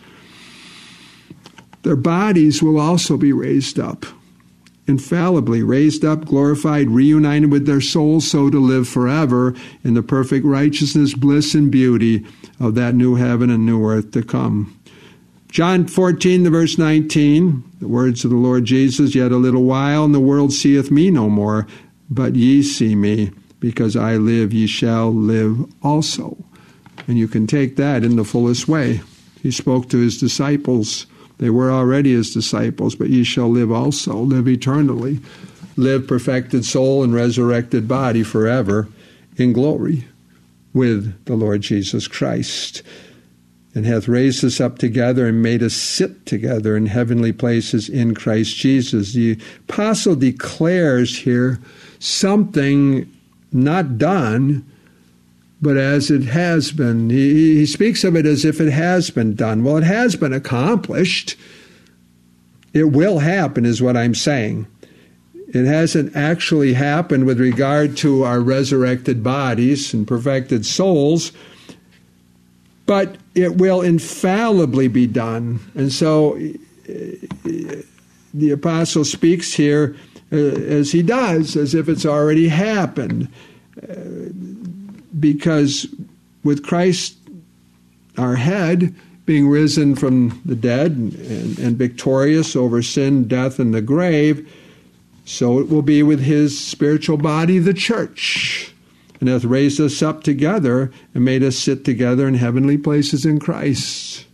[SPEAKER 1] their bodies will also be raised up, infallibly raised up, glorified, reunited with their souls, so to live forever in the perfect righteousness, bliss, and beauty of that new heaven and new earth to come. John 14, the verse 19, the words of the Lord Jesus, yet a little while, and the world seeth me no more, but ye see me, because I live, ye shall live also. And you can take that in the fullest way. He spoke to his disciples. They were already his disciples, but ye shall live also, live eternally, live perfected soul and resurrected body forever in glory with the Lord Jesus Christ. And hath raised us up together and made us sit together in heavenly places in Christ Jesus. The apostle declares here something not done, but as it has been. He speaks of it as if it has been done. Well, it has been accomplished. It will happen, is what I'm saying. It hasn't actually happened with regard to our resurrected bodies and perfected souls, but it will infallibly be done. And so the apostle speaks here as he does, as if it's already happened. Because with Christ, our head, being risen from the dead and victorious over sin, death, and the grave, so it will be with his spiritual body, the church, and hath raised us up together and made us sit together in heavenly places in Christ.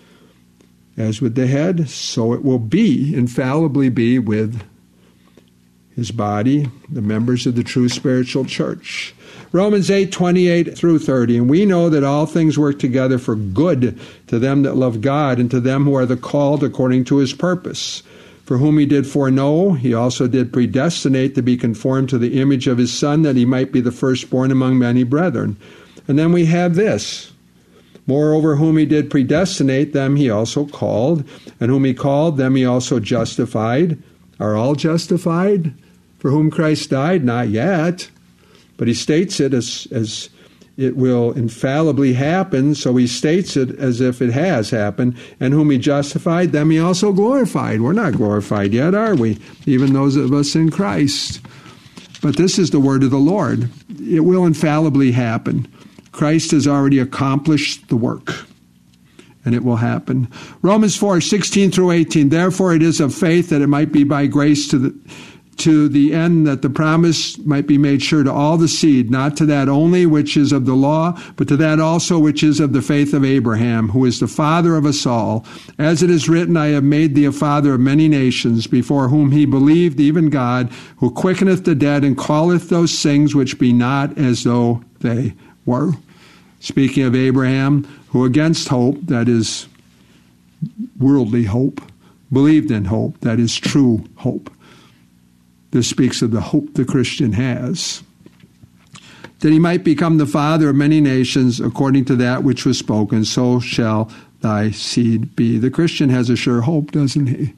[SPEAKER 1] As with the head, so it will be, infallibly be, with his body, the members of the true spiritual church. Romans 8:28 through 30, and we know that all things work together for good to them that love God and to them who are the called according to his purpose. For whom he did foreknow, he also did predestinate to be conformed to the image of his Son, that he might be the firstborn among many brethren. And then we have this. Moreover, whom he did predestinate, them he also called. And whom he called, them he also justified. Are all justified? For whom Christ died? Not yet. But he states it as it will infallibly happen, so he states it as if it has happened. And whom he justified, them he also glorified. We're not glorified yet, are we? Even those of us in Christ. But this is the word of the Lord. It will infallibly happen. Christ has already accomplished the work, and it will happen. Romans 4:16 through 18. Therefore it is of faith, that it might be by grace to the end that the promise might be made sure to all the seed, not to that only which is of the law, but to that also which is of the faith of Abraham, who is the father of us all. As it is written, I have made thee a father of many nations, before whom he believed, even God, who quickeneth the dead and calleth those things which be not as though they were. Speaking of Abraham, who against hope, that is worldly hope, believed in hope, that is true hope. This speaks of the hope the Christian has, that he might become the father of many nations, according to that which was spoken, so shall thy seed be. The Christian has a sure hope, doesn't he?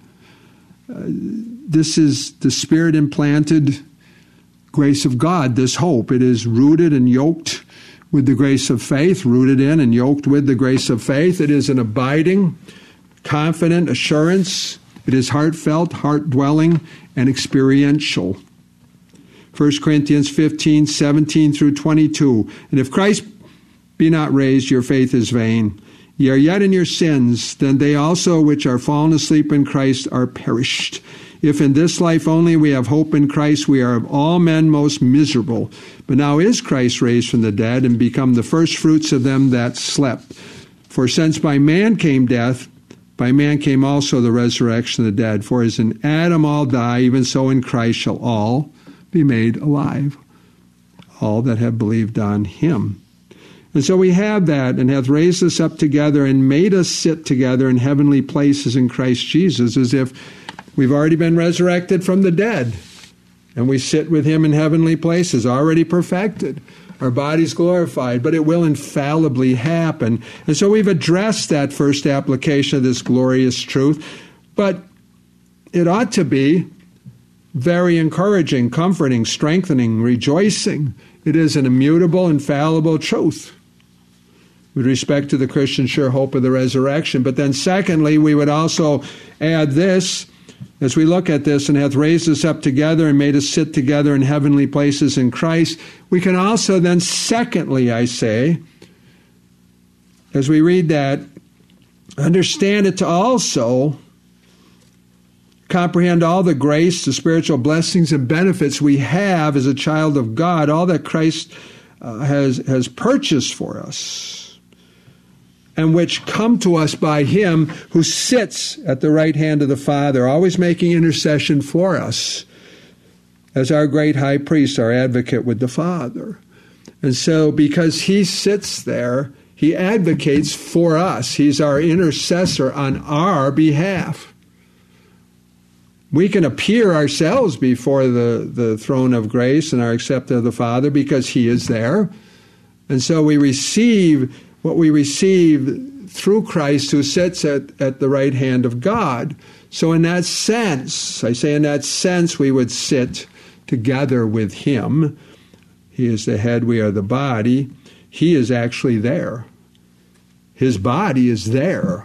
[SPEAKER 1] This is the Spirit-implanted grace of God, this hope. It is rooted and yoked with the grace of faith, rooted in and yoked with the grace of faith. It is an abiding, confident assurance. It is heartfelt, heart-dwelling, and experiential. 1 Corinthians 15:17 through 22. And if Christ be not raised, your faith is vain. ye are yet in your sins, then they also which are fallen asleep in Christ are perished. If in this life only we have hope in Christ, we are of all men most miserable. But now is Christ raised from the dead, and become the first fruits of them that slept. For since by man came death, by man came also the resurrection of the dead. For as in Adam all die, even so in Christ shall all be made alive, all that have believed on him. And so we have that, and hath raised us up together and made us sit together in heavenly places in Christ Jesus, as if we've already been resurrected from the dead, and we sit with him in heavenly places, already perfected. Our body's glorified, but it will infallibly happen. And so we've addressed that first application of this glorious truth, but it ought to be very encouraging, comforting, strengthening, rejoicing. It is an immutable, infallible truth with respect to the Christian sure hope of the resurrection. But then secondly, we would also add this, as we look at this, and hath raised us up together and made us sit together in heavenly places in Christ, we can also then secondly, I say, as we read that, understand it to also comprehend all the grace, the spiritual blessings and benefits we have as a child of God, all that Christ has purchased for us, and which come to us by him who sits at the right hand of the Father, always making intercession for us as our great high priest, our advocate with the Father. And so because he sits there, he advocates for us. He's our intercessor on our behalf. We can appear ourselves before the throne of grace and are accepted of the Father because he is there. And so we receive what we receive through Christ who sits at the right hand of God. So in that sense, I say in that sense, we would sit together with him. He is the head, we are the body. He is actually there. His body is there.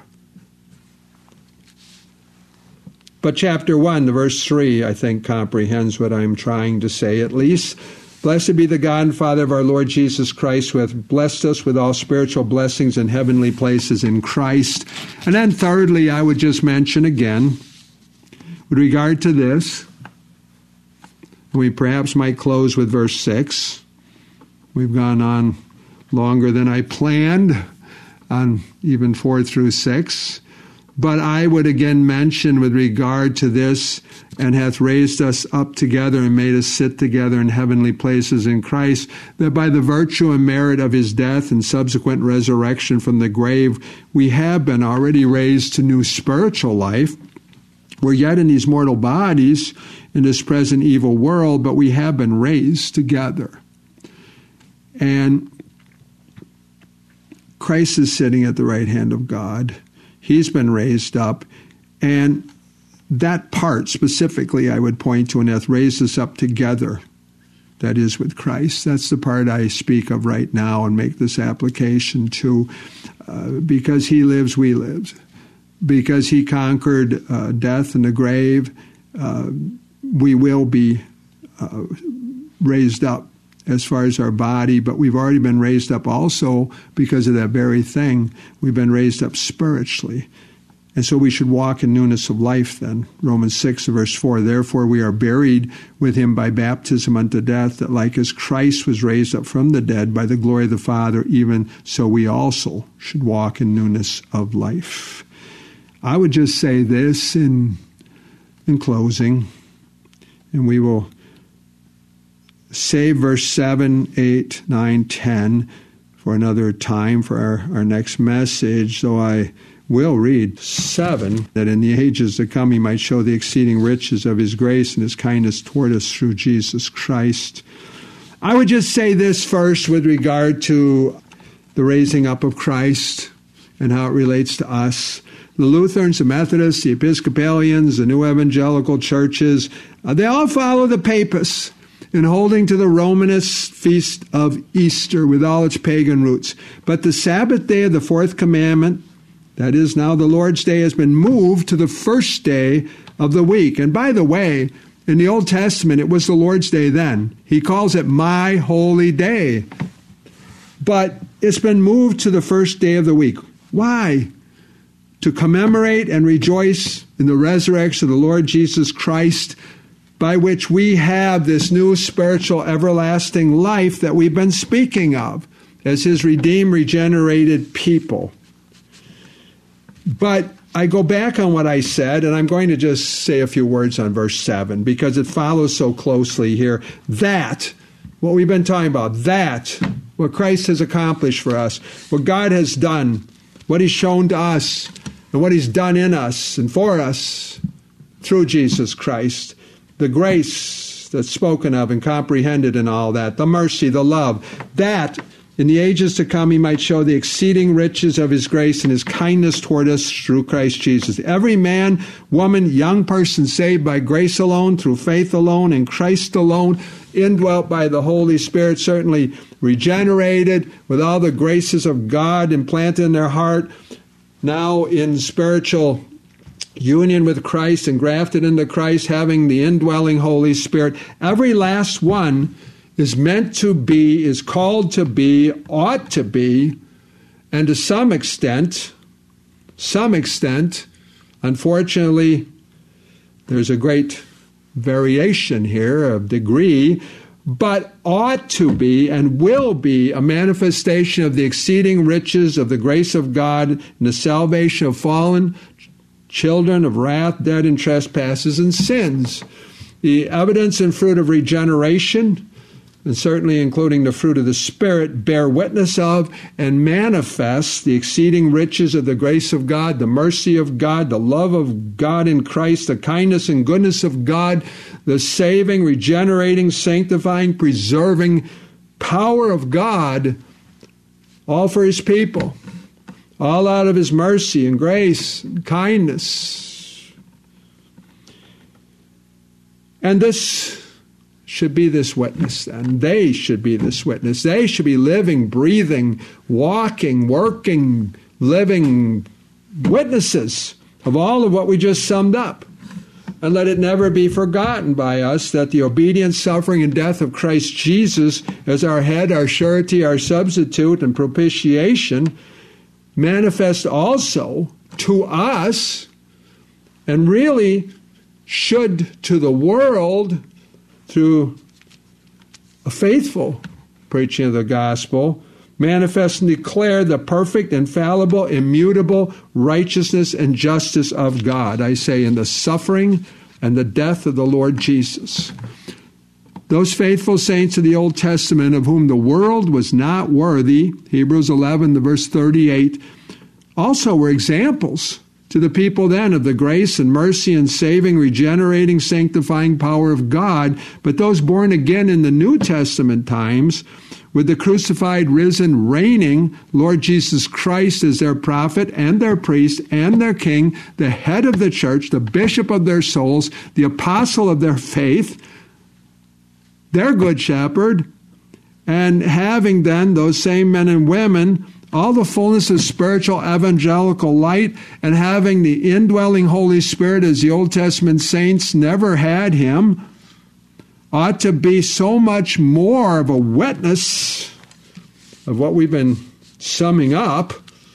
[SPEAKER 1] But chapter 1, the verse 3, I think comprehends what I'm trying to say at least. Blessed be the God and Father of our Lord Jesus Christ, who hath blessed us with all spiritual blessings in heavenly places in Christ. And then thirdly, I would just mention again, with regard to this, we perhaps might close with verse 6. We've gone on longer than I planned, on even 4 through 6. But I would again mention with regard to this, and hath raised us up together and made us sit together in heavenly places in Christ, that by the virtue and merit of his death and subsequent resurrection from the grave, we have been already raised to new spiritual life. We're yet in these mortal bodies in this present evil world, but we have been raised together. And Christ is sitting at the right hand of God. He's been raised up, and that part specifically I would point to, and hath raised us up together, that is with Christ. That's the part I speak of right now and make this application to. Because he lives, we live. Because he conquered death and the grave, we will be raised up as far as our body, but we've already been raised up also because of that very thing. We've been raised up spiritually. And so we should walk in newness of life then. Romans 6, verse 4, therefore we are buried with him by baptism unto death, that like as Christ was raised up from the dead by the glory of the Father, even so we also should walk in newness of life. I would just say this in closing, and we will save verse 7, 8, 9, 10 for another time for our next message, though I will read 7, that in the ages to come he might show the exceeding riches of his grace and his kindness toward us through Jesus Christ. I would just say this first with regard to the raising up of Christ and how it relates to us. The Lutherans, the Methodists, the Episcopalians, the New Evangelical churches, they all follow the Papists in holding to the Romanist feast of Easter with all its pagan roots. But the Sabbath day of the fourth commandment, that is now the Lord's Day, has been moved to the first day of the week. And by the way, in the Old Testament, it was the Lord's Day then. He calls it my holy day. But it's been moved to the first day of the week. Why? To commemorate and rejoice in the resurrection of the Lord Jesus Christ, by which we have this new spiritual everlasting life that we've been speaking of as his redeemed, regenerated people. But I go back on what I said, and I'm going to just say a few words on verse 7, because it follows so closely here. That, what we've been talking about, that, what Christ has accomplished for us, what God has done, what he's shown to us, and what he's done in us and for us through Jesus Christ, the grace that's spoken of and comprehended in all that, the mercy, the love, that in the ages to come he might show the exceeding riches of his grace and his kindness toward us through Christ Jesus. Every man, woman, young person saved by grace alone, through faith alone, in Christ alone, indwelt by the Holy Spirit, certainly regenerated with all the graces of God implanted in their heart, now in spiritual union with Christ and grafted into Christ, having the indwelling Holy Spirit. Every last one is meant to be, is called to be, ought to be, and to some extent, unfortunately, there's a great variation here of degree, but ought to be and will be a manifestation of the exceeding riches of the grace of God and the salvation of fallen children of wrath, dead in trespasses and sins. The evidence and fruit of regeneration, and certainly including the fruit of the Spirit, bear witness of and manifest the exceeding riches of the grace of God, the mercy of God, the love of God in Christ, the kindness and goodness of God, the saving, regenerating, sanctifying, preserving power of God, all for his people, all out of his mercy and grace and kindness. And this should be this witness, and they should be this witness. They should be living, breathing, walking, working, living witnesses of all of what we just summed up. And let it never be forgotten by us that the obedience, suffering, and death of Christ Jesus as our head, our surety, our substitute, and propitiation manifest also to us, and really should to the world, through a faithful preaching of the gospel, manifest and declare the perfect, infallible, immutable righteousness and justice of God. I say in the suffering and the death of the Lord Jesus. Those faithful saints of the Old Testament, of whom the world was not worthy, Hebrews 11, the verse 38, also were examples to the people then of the grace and mercy and saving, regenerating, sanctifying power of God. But those born again in the New Testament times, with the crucified, risen, reigning Lord Jesus Christ as their prophet and their priest and their king, the head of the church, the bishop of their souls, the apostle of their faith, their good shepherd, and having then those same men and women all the fullness of spiritual evangelical light, and having the indwelling Holy Spirit as the Old Testament saints never had him, ought to be so much more of a witness of what we've been summing up.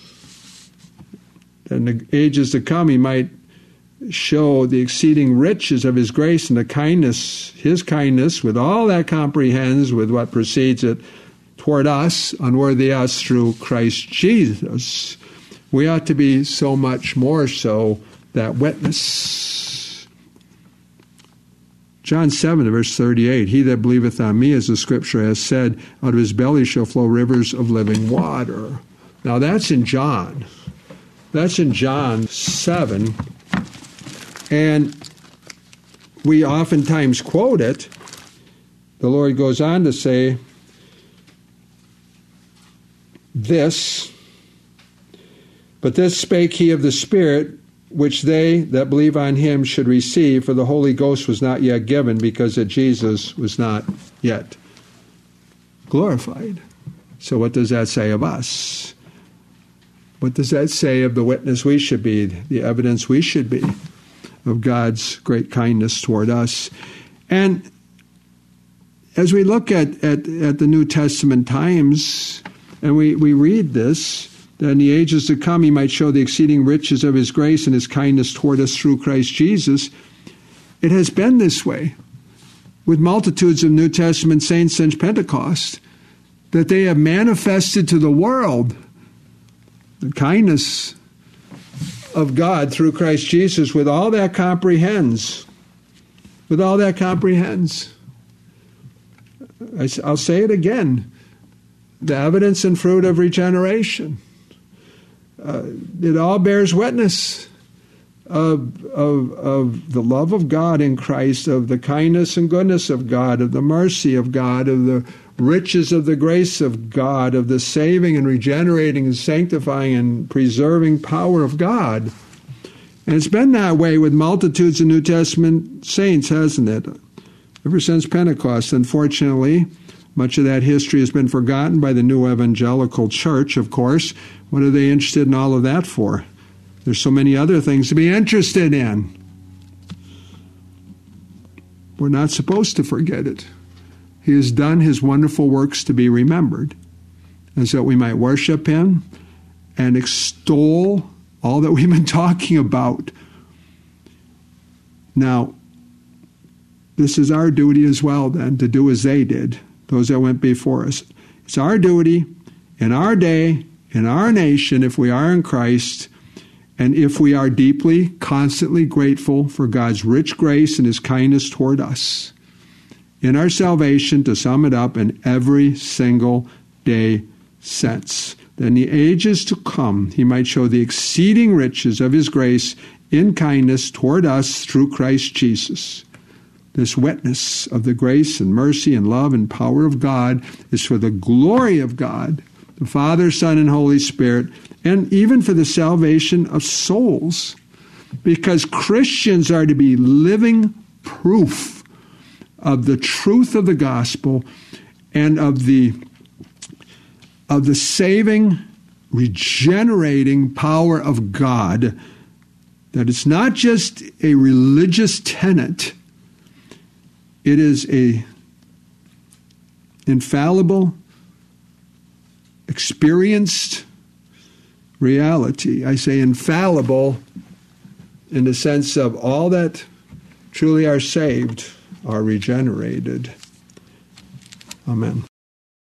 [SPEAKER 1] In the ages to come, he might show the exceeding riches of his grace and the kindness, his kindness, with all that comprehends with what precedes it, toward us, unworthy us, through Christ Jesus. We ought to be so much more so that witness. John 7, verse 38, he that believeth on me, as the scripture has said, out of his belly shall flow rivers of living water. Now that's in John. That's in John 7. And we oftentimes quote it. The Lord goes on to say, but this spake he of the Spirit, which they that believe on him should receive, for the Holy Ghost was not yet given, because that Jesus was not yet glorified. So what does that say of us? What does that say of the witness we should be, the evidence we should be of God's great kindness toward us? And as we look at the New Testament times, and we read this, that in the ages to come he might show the exceeding riches of his grace and his kindness toward us through Christ Jesus. It has been this way with multitudes of New Testament saints since Pentecost, that they have manifested to the world the kindness of God through Christ Jesus with all that comprehends. With all that comprehends. I'll say it again. The evidence and fruit of regeneration. It all bears witness of the love of God in Christ, of the kindness and goodness of God, of the mercy of God, of the riches of the grace of God, of the saving and regenerating and sanctifying and preserving power of God. And it's been that way with multitudes of New Testament saints, hasn't it? Ever since Pentecost. Unfortunately, much of that history has been forgotten by the new evangelical church, of course. What are they interested in all of that for? There's so many other things to be interested in. We're not supposed to forget it. He has done his wonderful works to be remembered, and so that we might worship him and extol all that we've been talking about. Now, this is our duty as well, then, to do as they did, those that went before us. It's our duty in our day, in our nation, if we are in Christ, and if we are deeply, constantly grateful for God's rich grace and his kindness toward us, in our salvation, to sum it up, in every single day sense, that in the ages to come he might show the exceeding riches of his grace in kindness toward us through Christ Jesus. This witness of the grace and mercy and love and power of God is for the glory of God, the Father, Son, and Holy Spirit, and even for the salvation of souls, because Christians are to be living proof of the truth of the gospel and of the saving, regenerating power of God, that it's not just a religious tenet, it is a infallible, experienced reality. I say infallible in the sense of all that truly are saved are regenerated. Amen.